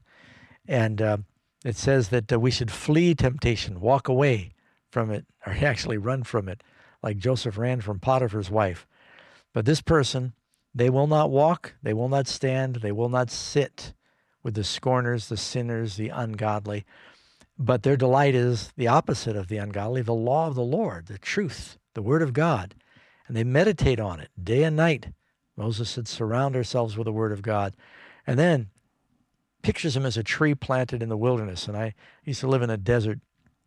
B: And uh, it says that uh, we should flee temptation, walk away from it, or actually run from it, like Joseph ran from Potiphar's wife. But this person, they will not walk, they will not stand, they will not sit with the scorners, the sinners, the ungodly. But their delight is the opposite of the ungodly, the law of the Lord, the truth, the Word of God. And they meditate on it day and night. Moses said, surround ourselves with the Word of God. And then pictures him as a tree planted in the wilderness. And I used to live in a desert.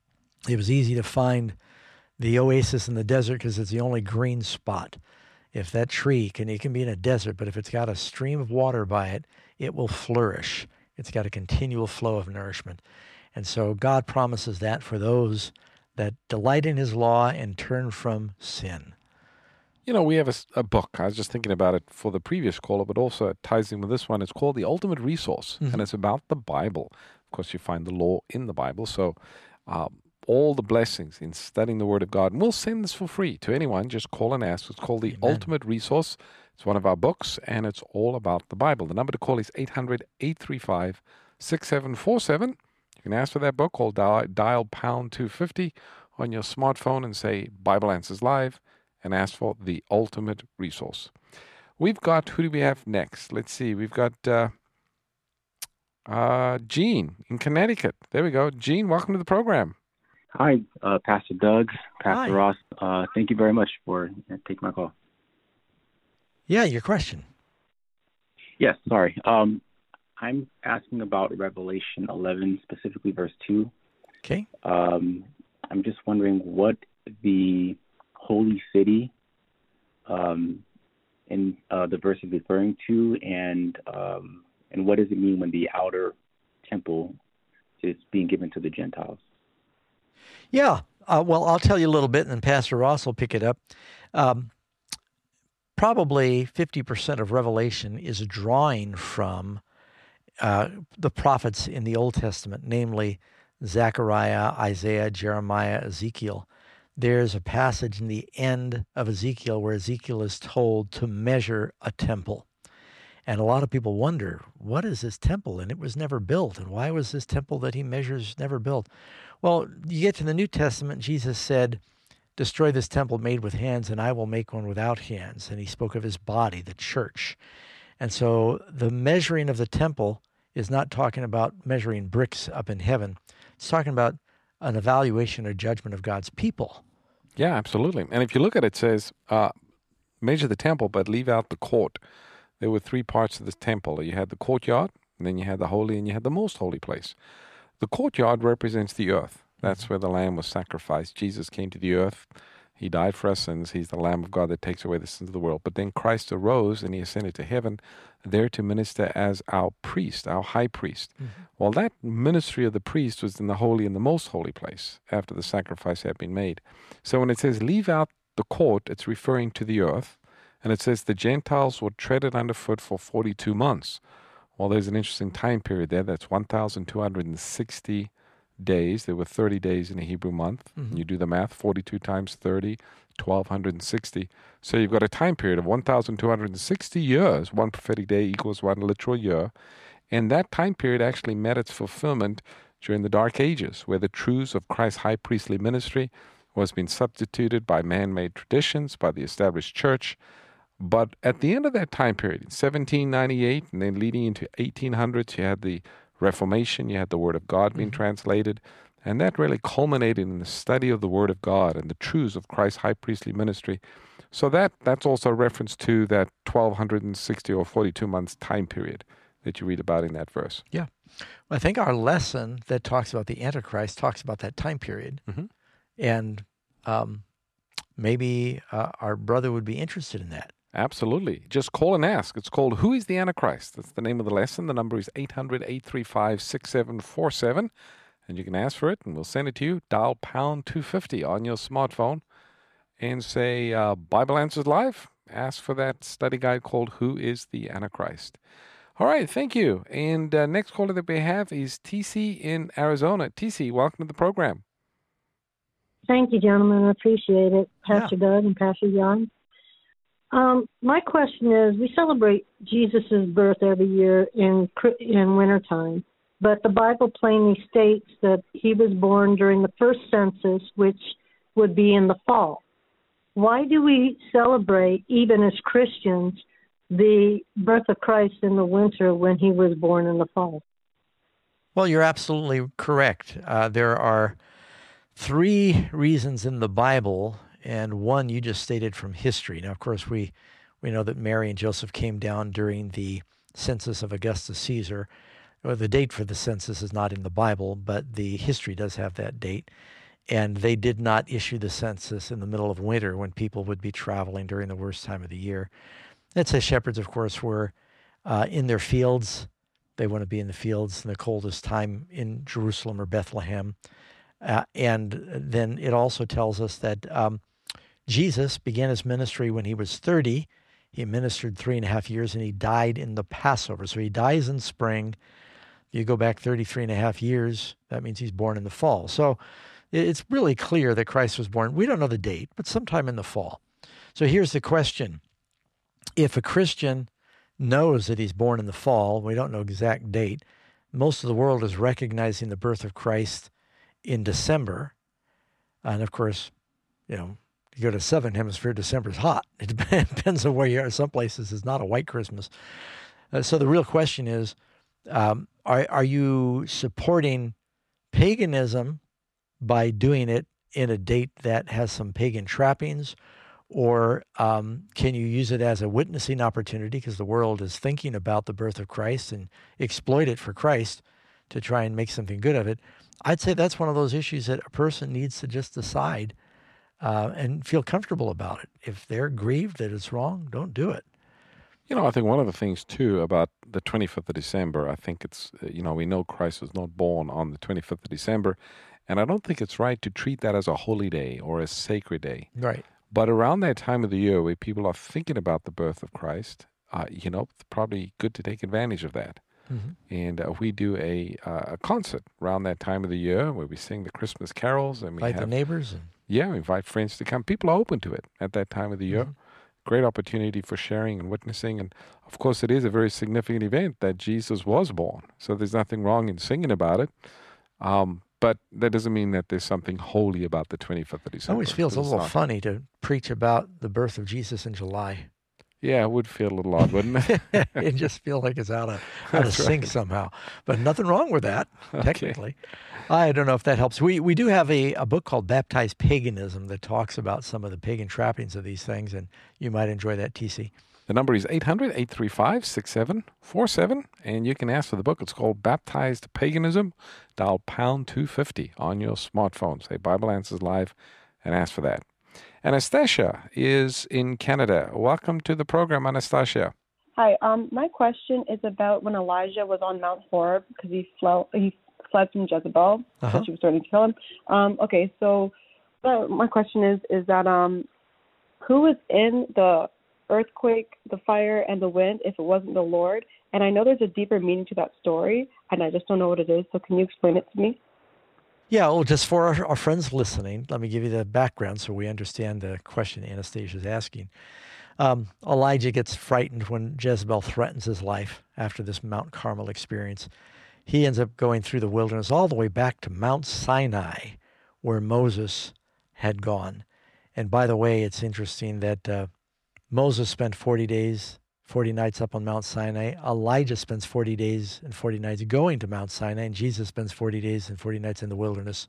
B: It was easy to find the oasis in the desert because it's the only green spot. If that tree can, it can be in a desert, but if it's got a stream of water by it, it will flourish. It's got a continual flow of nourishment. And so God promises that for those that delight in his law and turn from sin.
C: You know, we have a, a book. I was just thinking about it for the previous caller, but also it ties in with this one. It's called The Ultimate Resource, mm-hmm. and it's about the Bible. Of course, you find the law in the Bible. So um, all the blessings in studying the Word of God. And we'll send this for free to anyone. Just call and ask. It's called The Amen. Ultimate Resource. It's one of our books, and it's all about the Bible. The number to call is eight hundred, eight three five, six seven four seven. You can ask for that book, or dial, dial pound two fifty on your smartphone and say Bible Answers Live, and ask for The Ultimate Resource. We've got, who do we have next? Let's see. We've got uh, uh, Gene in Connecticut. There we go. Gene, welcome to the program.
Q: Hi, uh, Pastor Doug, Pastor
B: Hi.
Q: Ross. Uh, thank you very much for taking my call.
B: Yeah, your question.
Q: Yes, sorry. Um, I'm asking about Revelation eleven, specifically verse two.
B: Okay.
Q: Um, I'm just wondering what the holy city um, in uh, the verse is referring to, and um, and what does it mean when the outer temple is being given to the Gentiles?
B: Yeah, uh, well, I'll tell you a little bit, and then Pastor Ross will pick it up. Um, probably fifty percent of Revelation is drawing from uh, the prophets in the Old Testament, namely Zechariah, Isaiah, Jeremiah, Ezekiel. There's a passage in the end of Ezekiel where Ezekiel is told to measure a temple. And a lot of people wonder, what is this temple? And it was never built. And why was this temple that he measures never built? Well, you get to the New Testament, Jesus said, destroy this temple made with hands, and I will make one without hands. And he spoke of his body, the church. And so the measuring of the temple is not talking about measuring bricks up in heaven. It's talking about an evaluation or judgment of God's people.
C: Yeah, absolutely. And if you look at it, it says, uh, measure the temple, but leave out the court. There were three parts of the temple. You had the courtyard, and then you had the holy, and you had the most holy place. The courtyard represents the earth. That's where the lamb was sacrificed. Jesus came to the earth. He died for our sins. He's the Lamb of God that takes away the sins of the world. But then Christ arose, and he ascended to heaven, there to minister as our priest, our high priest. Mm-hmm. Well, that ministry of the priest was in the holy and the most holy place after the sacrifice had been made. So when it says leave out the court, it's referring to the earth. And it says the Gentiles were treaded underfoot for forty-two months. Well, there's an interesting time period there. That's one thousand two hundred sixty days. There were thirty days in a Hebrew month. Mm-hmm. You do the math, forty-two times thirty, twelve sixty. So you've got a time period of one thousand two hundred sixty years. One prophetic day equals one literal year. And that time period actually met its fulfillment during the Dark Ages, where the truths of Christ's high priestly ministry was being substituted by man-made traditions, by the established church. But at the end of that time period, in seventeen ninety-eight, and then leading into eighteen hundreds, you had the Reformation, you had the Word of God being mm-hmm. translated, and that really culminated in the study of the Word of God and the truths of Christ's high priestly ministry. So that that's also a reference to that twelve sixty or forty-two months time period that you read about in that verse.
B: Yeah. Well, I think our lesson that talks about the Antichrist talks about that time period. Mm-hmm. And um, maybe uh, our brother would be interested in that.
C: Absolutely. Just call and ask. It's called Who is the Antichrist? That's the name of the lesson. The number is eight hundred, eight three five, six seven four seven. And you can ask for it, and we'll send it to you. Dial pound two fifty on your smartphone and say, uh, Bible Answers Live. Ask for that study guide called Who is the Antichrist? All right, thank you. And uh, next caller that we have is T C in Arizona. T C, welcome to the program.
R: Thank you, gentlemen. I appreciate it. Pastor
C: Yeah.
R: Doug and Pastor Jan. Um, my question is, we celebrate Jesus' birth every year in in wintertime, but the Bible plainly states that he was born during the first census, which would be in the fall. Why do we celebrate, even as Christians, the birth of Christ in the winter when he was born in the fall?
B: Well, you're absolutely correct. Uh, there are three reasons in the Bible, and one you just stated from history. Now, of course, we, we know that Mary and Joseph came down during the census of Augustus Caesar. Well, the date for the census is not in the Bible, but the history does have that date. And they did not issue the census in the middle of winter when people would be traveling during the worst time of the year. It says shepherds, of course, were uh, in their fields. They want to be in the fields in the coldest time in Jerusalem or Bethlehem. Uh, and then it also tells us that um, Jesus began his ministry when he was thirty. He ministered three and a half years, and he died in the Passover. So he dies in spring. You go back thirty-three and a half years, that means he's born in the fall. So it's really clear that Christ was born. We don't know the date, but sometime in the fall. So here's the question. If a Christian knows that he's born in the fall, we don't know exact date, most of the world is recognizing the birth of Christ in December. And of course, you know, you go to Southern Hemisphere, December is hot. It depends on where you are. Some places it's not a white Christmas. Uh, so the real question is, um, are, are you supporting paganism by doing it in a date that has some pagan trappings? Or um, can you use it as a witnessing opportunity because the world is thinking about the birth of Christ and exploit it for Christ to try and make something good of it? I'd say that's one of those issues that a person needs to just decide uh, and feel comfortable about it. If they're grieved that it's wrong, don't do it.
C: You know, I think one of the things, too, about the twenty-fifth of December, I think it's, you know, we know Christ was not born on the twenty-fifth of December, and I don't think it's right to treat that as a holy day or a sacred day.
B: Right.
C: But around that time of the year where people are thinking about the birth of Christ, uh, you know, it's probably good to take advantage of that. Mm-hmm. And uh, we do a uh, a concert around that time of the year where we sing the Christmas carols. And we
B: invite
C: have,
B: the neighbors. And...
C: Yeah, we invite friends to come. People are open to it at that time of the year. Mm-hmm. Great opportunity for sharing and witnessing. And, of course, it is a very significant event that Jesus was born. So there's nothing wrong in singing about it. Um, but that doesn't mean that there's something holy about the twenty-fifth of December.
B: It always feels a little funny to preach about the birth of Jesus in July.
C: Yeah, it would feel a little odd, wouldn't it?
B: It just feels like it's out of out of sync right. somehow. But nothing wrong with that, technically. Okay. I don't know if that helps. We we do have a, a book called Baptized Paganism that talks about some of the pagan trappings of these things, and you might enjoy that, T C.
C: The number is eight hundred, eight three five, six seven four seven, and you can ask for the book. It's called Baptized Paganism. Dial pound two fifty on your smartphone. Say Bible Answers Live and ask for that. Anastasia is in Canada. Welcome to the program, Anastasia.
S: Hi. Um, my question is about when Elijah was on Mount Horeb because he, flew, he fled from Jezebel because uh-huh. she was threatening to kill him. Um, okay, so uh, my question is, is that um, who was in the earthquake, the fire, and the wind if it wasn't the Lord? And I know there's a deeper meaning to that story, and I just don't know what it is. So can you explain it to me?
B: Yeah, well, just for our, our friends listening, let me give you the background so we understand the question Anastasia is asking. Um, Elijah gets frightened when Jezebel threatens his life after this Mount Carmel experience. He ends up going through the wilderness all the way back to Mount Sinai, where Moses had gone. And by the way, it's interesting that uh, Moses spent forty days, forty nights up on Mount Sinai. Elijah spends forty days and forty nights going to Mount Sinai, and Jesus spends forty days and forty nights in the wilderness.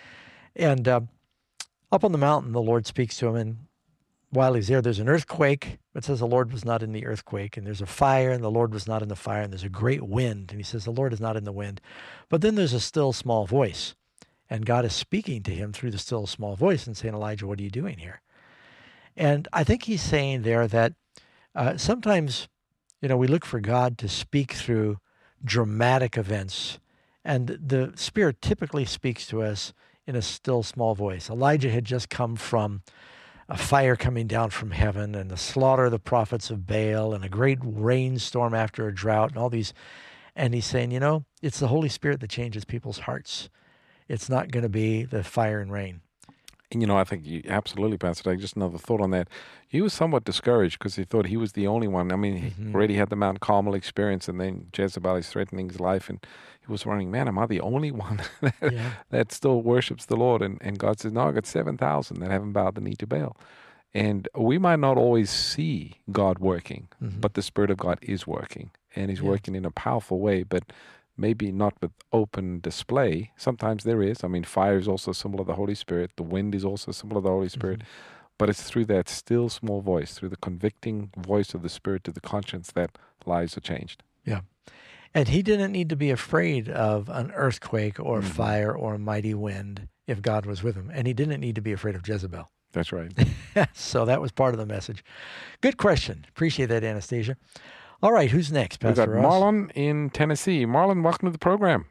B: And uh, up on the mountain, the Lord speaks to him, and while he's there, there's an earthquake. It says the Lord was not in the earthquake, and there's a fire, and the Lord was not in the fire, and there's a great wind, and he says the Lord is not in the wind. But then there's a still small voice, and God is speaking to him through the still small voice and saying, Elijah, what are you doing here? And I think he's saying there that Uh, sometimes, you know, we look for God to speak through dramatic events, and the Spirit typically speaks to us in a still small voice. Elijah had just come from a fire coming down from heaven and the slaughter of the prophets of Baal and a great rainstorm after a drought and all these. And he's saying, you know, it's the Holy Spirit that changes people's hearts. It's not going to be the fire and rain.
C: And, you know, I think you absolutely, Pastor Doug, just another thought on that. He was somewhat discouraged because he thought he was the only one. I mean, mm-hmm. he already had the Mount Carmel experience, and then Jezebel is threatening his life. And he was wondering, man, am I the only one that, yeah. that still worships the Lord? And, and God says, no, I got seven thousand that haven't bowed the knee to Baal. And we might not always see God working, mm-hmm. but the Spirit of God is working. And he's yeah. working in a powerful way, but maybe not with open display. Sometimes there is. I mean, fire is also a symbol of the Holy Spirit. The wind is also a symbol of the Holy Spirit. Mm-hmm. But it's through that still small voice, through the convicting voice of the Spirit to the conscience that lives are changed.
B: Yeah. And he didn't need to be afraid of an earthquake or mm-hmm. fire or a mighty wind if God was with him. And he didn't need to be afraid of Jezebel.
C: That's right.
B: So that was part of the message. Good question. Appreciate that, Anastasia. All right, who's next, Pastor
C: We've got
B: Ross?
C: Marlon in Tennessee. Marlon, welcome to the program.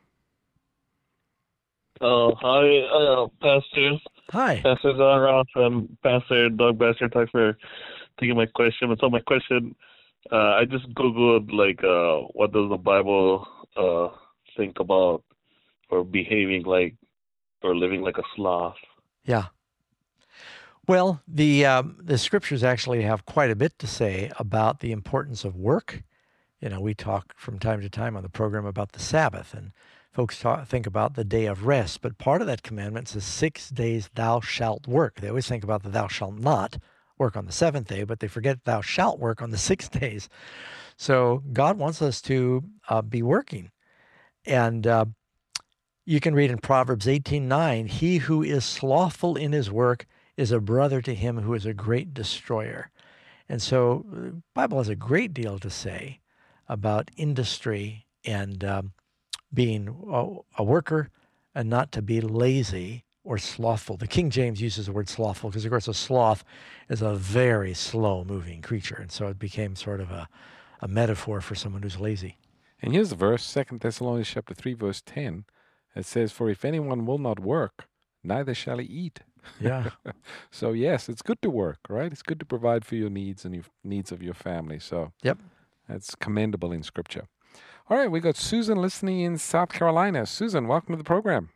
T: Oh, hi, uh, Pastor.
B: Hi.
T: Pastor Don Ross and Pastor Doug Baxter. Thanks for taking my question. So my question, uh, I just Googled, like, uh, what does the Bible uh, think about or behaving like or living like a sloth?
B: Yeah. Well, the um, the scriptures actually have quite a bit to say about the importance of work. You know, we talk from time to time on the program about the Sabbath, and folks talk, think about the day of rest. But part of that commandment says, six days thou shalt work. They always think about the thou shalt not work on the seventh day, but they forget thou shalt work on the six days. So God wants us to uh, be working. And uh, you can read in Proverbs eighteen nine, he who is slothful in his work is a brother to him who is a great destroyer. And so the Bible has a great deal to say about industry and um, being a, a worker and not to be lazy or slothful. The King James uses the word slothful because, of course, a sloth is a very slow-moving creature. And so it became sort of a, a metaphor for someone who's lazy.
C: And here's the verse, Second Thessalonians chapter three, verse ten. It says, for if anyone will not work, neither shall he eat.
B: Yeah.
C: So, yes, it's good to work, right? It's good to provide for your needs and your needs of your family. So,
B: yep,
C: that's commendable in Scripture. All right, we got Susan listening in South Carolina. Susan, welcome to the program.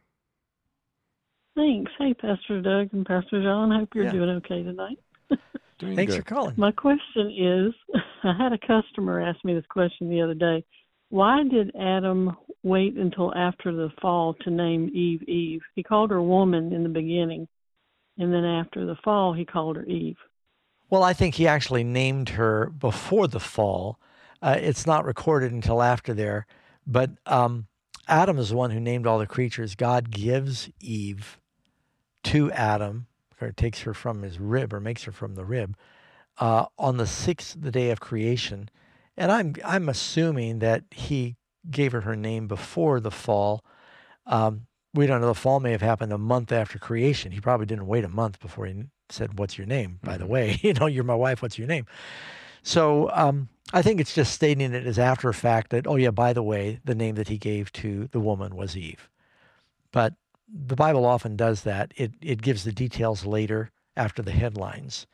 U: Thanks. Hey, Pastor Doug and Pastor John. Hope you're
B: Yeah.
U: doing okay tonight.
C: Doing
B: Thanks
C: good.
B: for calling.
U: My question is, I had a customer ask me this question the other day. Why did Adam wait until after the fall to name Eve Eve? He called her woman in the beginning, and then after the fall, he called her Eve.
B: Well, I think he actually named her before the fall. Uh, it's not recorded until after there. But um, Adam is the one who named all the creatures. God gives Eve to Adam, or takes her from his rib, or makes her from the rib, uh, on the sixth the day of creation. And I'm I'm assuming that he gave her her name before the fall. Um, we don't know. The fall may have happened a month after creation. He probably didn't wait a month before he said, "What's your name?" By the way, you know, you're my wife. What's your name? So um, I think it's just stating it as after a fact that, oh yeah, by the way, the name that he gave to the woman was Eve. But the Bible often does that. It it gives the details later after the headlines.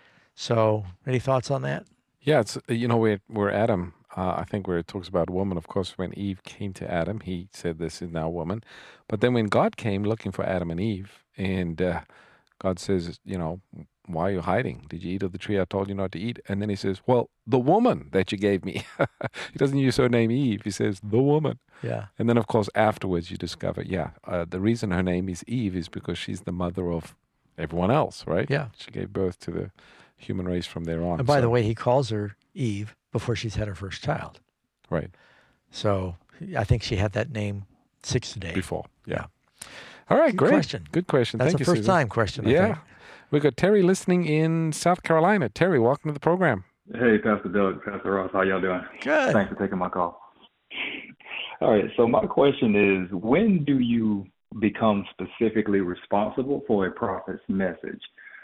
B: So any thoughts on that?
C: Yeah, it's, you know, where, where Adam, uh, I think where it talks about woman, of course, when Eve came to Adam, he said, this is now woman. But then when God came looking for Adam and Eve, and uh, God says, you know, why are you hiding? Did you eat of the tree I told you not to eat? And then he says, well, the woman that you gave me. He doesn't use her name Eve. He says, the woman.
B: Yeah.
C: And then, of course, afterwards you discover, yeah, uh, the reason her name is Eve is because she's the mother of everyone else, right?
B: Yeah.
C: She gave birth to the human race from there on.
B: And by
C: so.
B: the way, he calls her Eve before she's had her first child.
C: Right.
B: So I think she had that name sixth day.
C: Before, yeah. All right,
B: Good
C: great.
B: question.
C: Good question.
B: That's
C: Thank
B: a
C: you,
B: first
C: Susan.
B: time question, I
C: yeah.
B: think.
C: We've got Terry listening in South Carolina. Terry, welcome to the program.
V: Hey, Pastor Doug, Pastor Ross, how y'all doing?
B: Good.
V: Thanks for taking my call. All right, so my question is, when do you become specifically responsible for a prophet's message?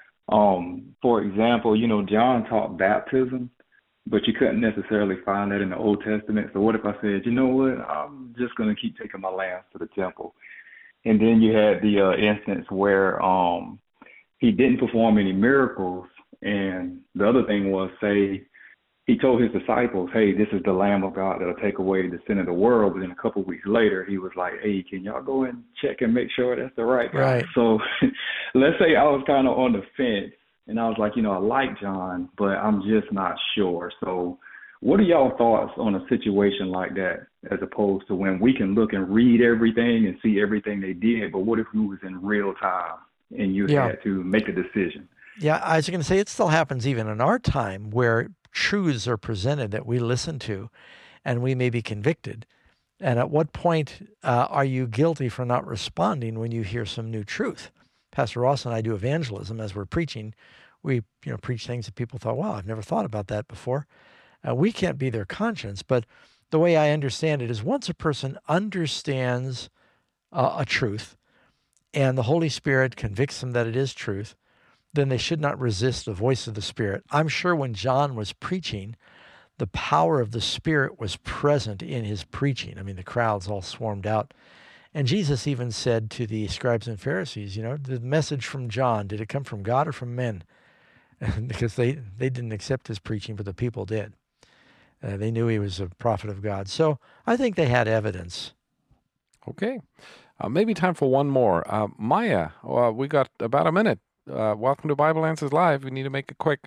V: Um, for example, you know, John taught baptism, but you couldn't necessarily find that in the Old Testament. So what if I said, you know what, I'm just going to keep taking my lambs to the temple? And then you had the uh, instance where um, he didn't perform any miracles. And the other thing was, say, he told his disciples, hey, this is the Lamb of God that'll take away the sin of the world. But then a couple of weeks later, he was like, hey, can y'all go and check and make sure that's the right guy?
B: Right.
V: So let's say I was kind of on the fence, and I was like, you know, I like John, but I'm just not sure. So what are y'all thoughts on a situation like that, as opposed to when we can look and read everything and see everything they did, but what if we was in real time and you
B: Yeah.
V: had to make a decision?
B: Yeah, I was going to say it still happens even in our time where truths are presented that we listen to and we may be convicted. And at what point uh, are you guilty for not responding when you hear some new truth? Pastor Ross and I do evangelism as we're preaching. We you know preach things that people thought, wow, I've never thought about that before. Uh, we can't be their conscience, but the way I understand it is once a person understands uh, a truth and the Holy Spirit convicts them that it is truth, then they should not resist the voice of the Spirit. I'm sure when John was preaching, the power of the Spirit was present in his preaching. I mean, the crowds all swarmed out. And Jesus even said to the scribes and Pharisees, you know, the message from John, did it come from God or from men? Because they, they didn't accept his preaching, but the people did. Uh, they knew he was a prophet of God. So I think they had evidence.
C: Okay. Uh, maybe time for one more. Uh, Maya, well, we got about a minute. Uh, welcome to Bible Answers Live. We need to make it quick.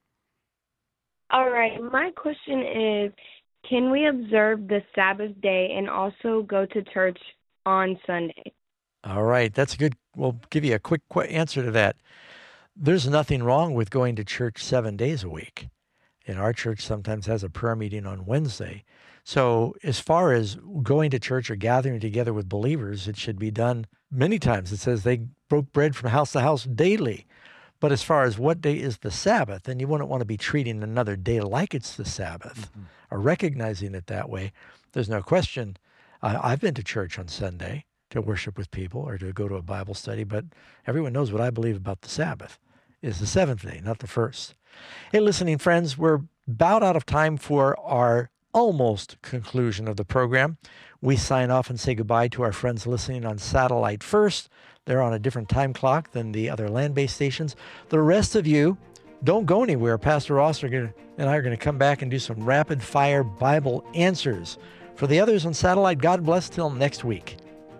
W: All right. My question is, can we observe the Sabbath day and also go to church on Sunday?
B: All right. That's a good, we'll give you a quick qu- answer to that. There's nothing wrong with going to church seven days a week. And our church sometimes has a prayer meeting on Wednesday. So as far as going to church or gathering together with believers, it should be done many times. It says they broke bread from house to house daily. But as far as what day is the Sabbath, then you wouldn't want to be treating another day like it's the Sabbath mm-hmm. or recognizing it that way. There's no question. Uh, I've been to church on Sunday to worship with people or to go to a Bible study, but everyone knows what I believe about the Sabbath is the seventh day, not the first. Hey, listening friends, we're about out of time for our almost conclusion of the program. We sign off and say goodbye to our friends listening on satellite first. They're on a different time clock than the other land-based stations. The rest of you, don't go anywhere. Pastor Ross are gonna, and I are going to come back and do some rapid-fire Bible answers For the others on satellite, God bless till next week.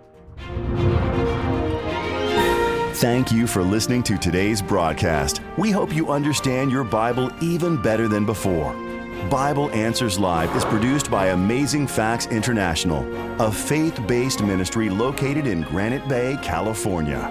A: Thank you for listening to today's broadcast. We hope you understand your Bible even better than before. Bible Answers Live is produced by Amazing Facts International, a faith-based ministry located in Granite Bay, California.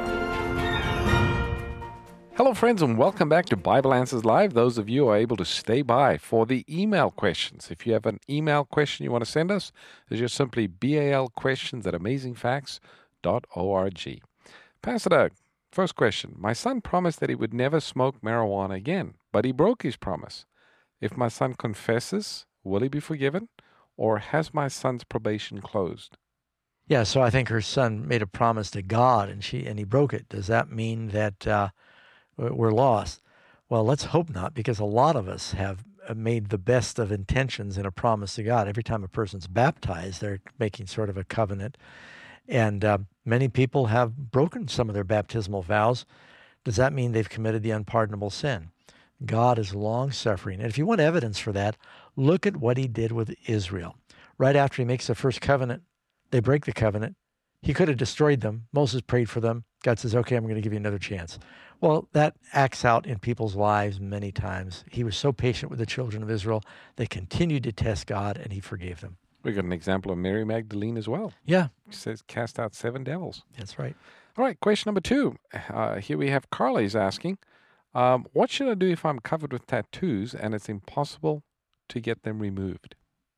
C: Hello, friends, and welcome back to Bible Answers Live. Those of you who are able to stay by for the email questions. If you have an email question you want to send us, it's just simply B A L questions at amazing facts dot org. Pastor Doug, first question. My son promised that he would never smoke marijuana again, but he broke his promise. If my son confesses, will he be forgiven, or has my son's probation closed?
B: Yeah, so I think her son made a promise to God, and she and he broke it. Does that mean that uh, we're lost? Well, let's hope not, because a lot of us have made the best of intentions in a promise to God. Every time a person's baptized, they're making sort of a covenant. And uh, many people have broken some of their baptismal vows. Does that mean they've committed the unpardonable sin? God is long-suffering. And if you want evidence for that, look at what he did with Israel. Right after he makes the first covenant, they break the covenant. He could have destroyed them. Moses prayed for them. God says, okay, I'm going to give you another chance. Well, that acts out in people's lives many times. He was so patient with the children of Israel. They continued to test God, and he forgave them.
C: We got an example of Mary Magdalene as well.
B: Yeah.
C: It says, cast out seven devils.
B: That's right.
C: All right, question number two. Uh, here we have Carly's asking, um, what should I do if I'm covered with tattoos and it's impossible to get them removed?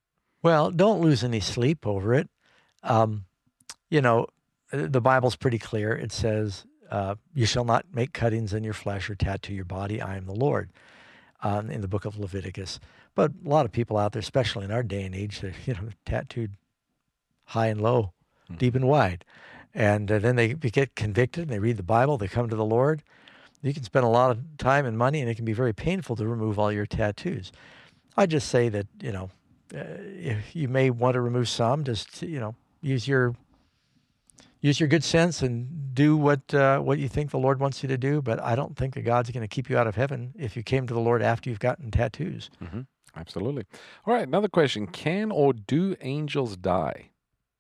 B: Well, don't lose any sleep over it. Um, you know, the Bible's pretty clear. It says, uh, you shall not make cuttings in your flesh or tattoo your body. I am the Lord, um, in the book of Leviticus. But a lot of people out there, especially in our day and age, they're, you know, tattooed high and low, mm-hmm. deep and wide. And uh, then they get convicted and they read the Bible, they come to the Lord. You can spend a lot of time and money, and it can be very painful to remove all your tattoos. I just say that, you know, uh, if you may want to remove some, just, you know, use your use your good sense and do what uh, what you think the Lord wants you to do. But I don't think that God's going to keep you out of heaven if you came to the Lord after you've gotten tattoos.
C: Mm-hmm. Absolutely. All right, another question. Can or do angels die?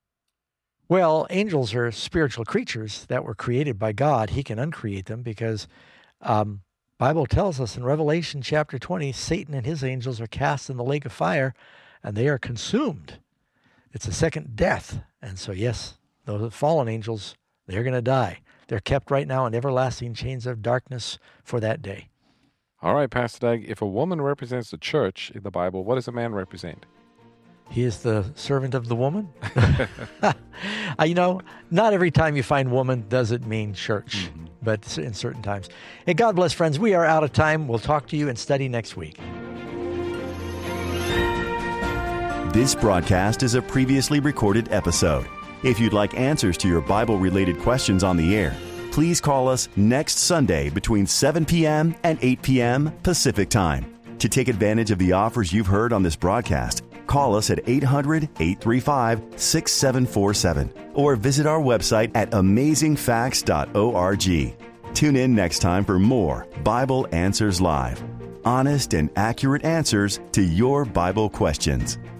B: Well, angels are spiritual creatures that were created by God. He can uncreate them because um, Bible tells us in Revelation chapter twenty, Satan and his angels are cast in the lake of fire, and they are consumed. It's a second death. And so, yes, those fallen angels, they're going to die. They're kept right now in everlasting chains of darkness for that day.
C: All right, Pastor Doug, if a woman represents the church in the Bible, what does a man represent?
B: He is the servant of the woman. You know, not every time you find woman does it mean church, mm-hmm. but in certain times. And God bless, friends. We are out of time. We'll talk to you and study next week.
A: This broadcast is a previously recorded episode. If you'd like answers to your Bible-related questions on the air, please call us next Sunday between seven p.m. and eight p.m. Pacific Time. To take advantage of the offers you've heard on this broadcast, call us at eight hundred, eight three five, six seven four seven or visit our website at amazing facts dot org. Tune in next time for more Bible Answers Live. Honest and accurate answers to your Bible questions.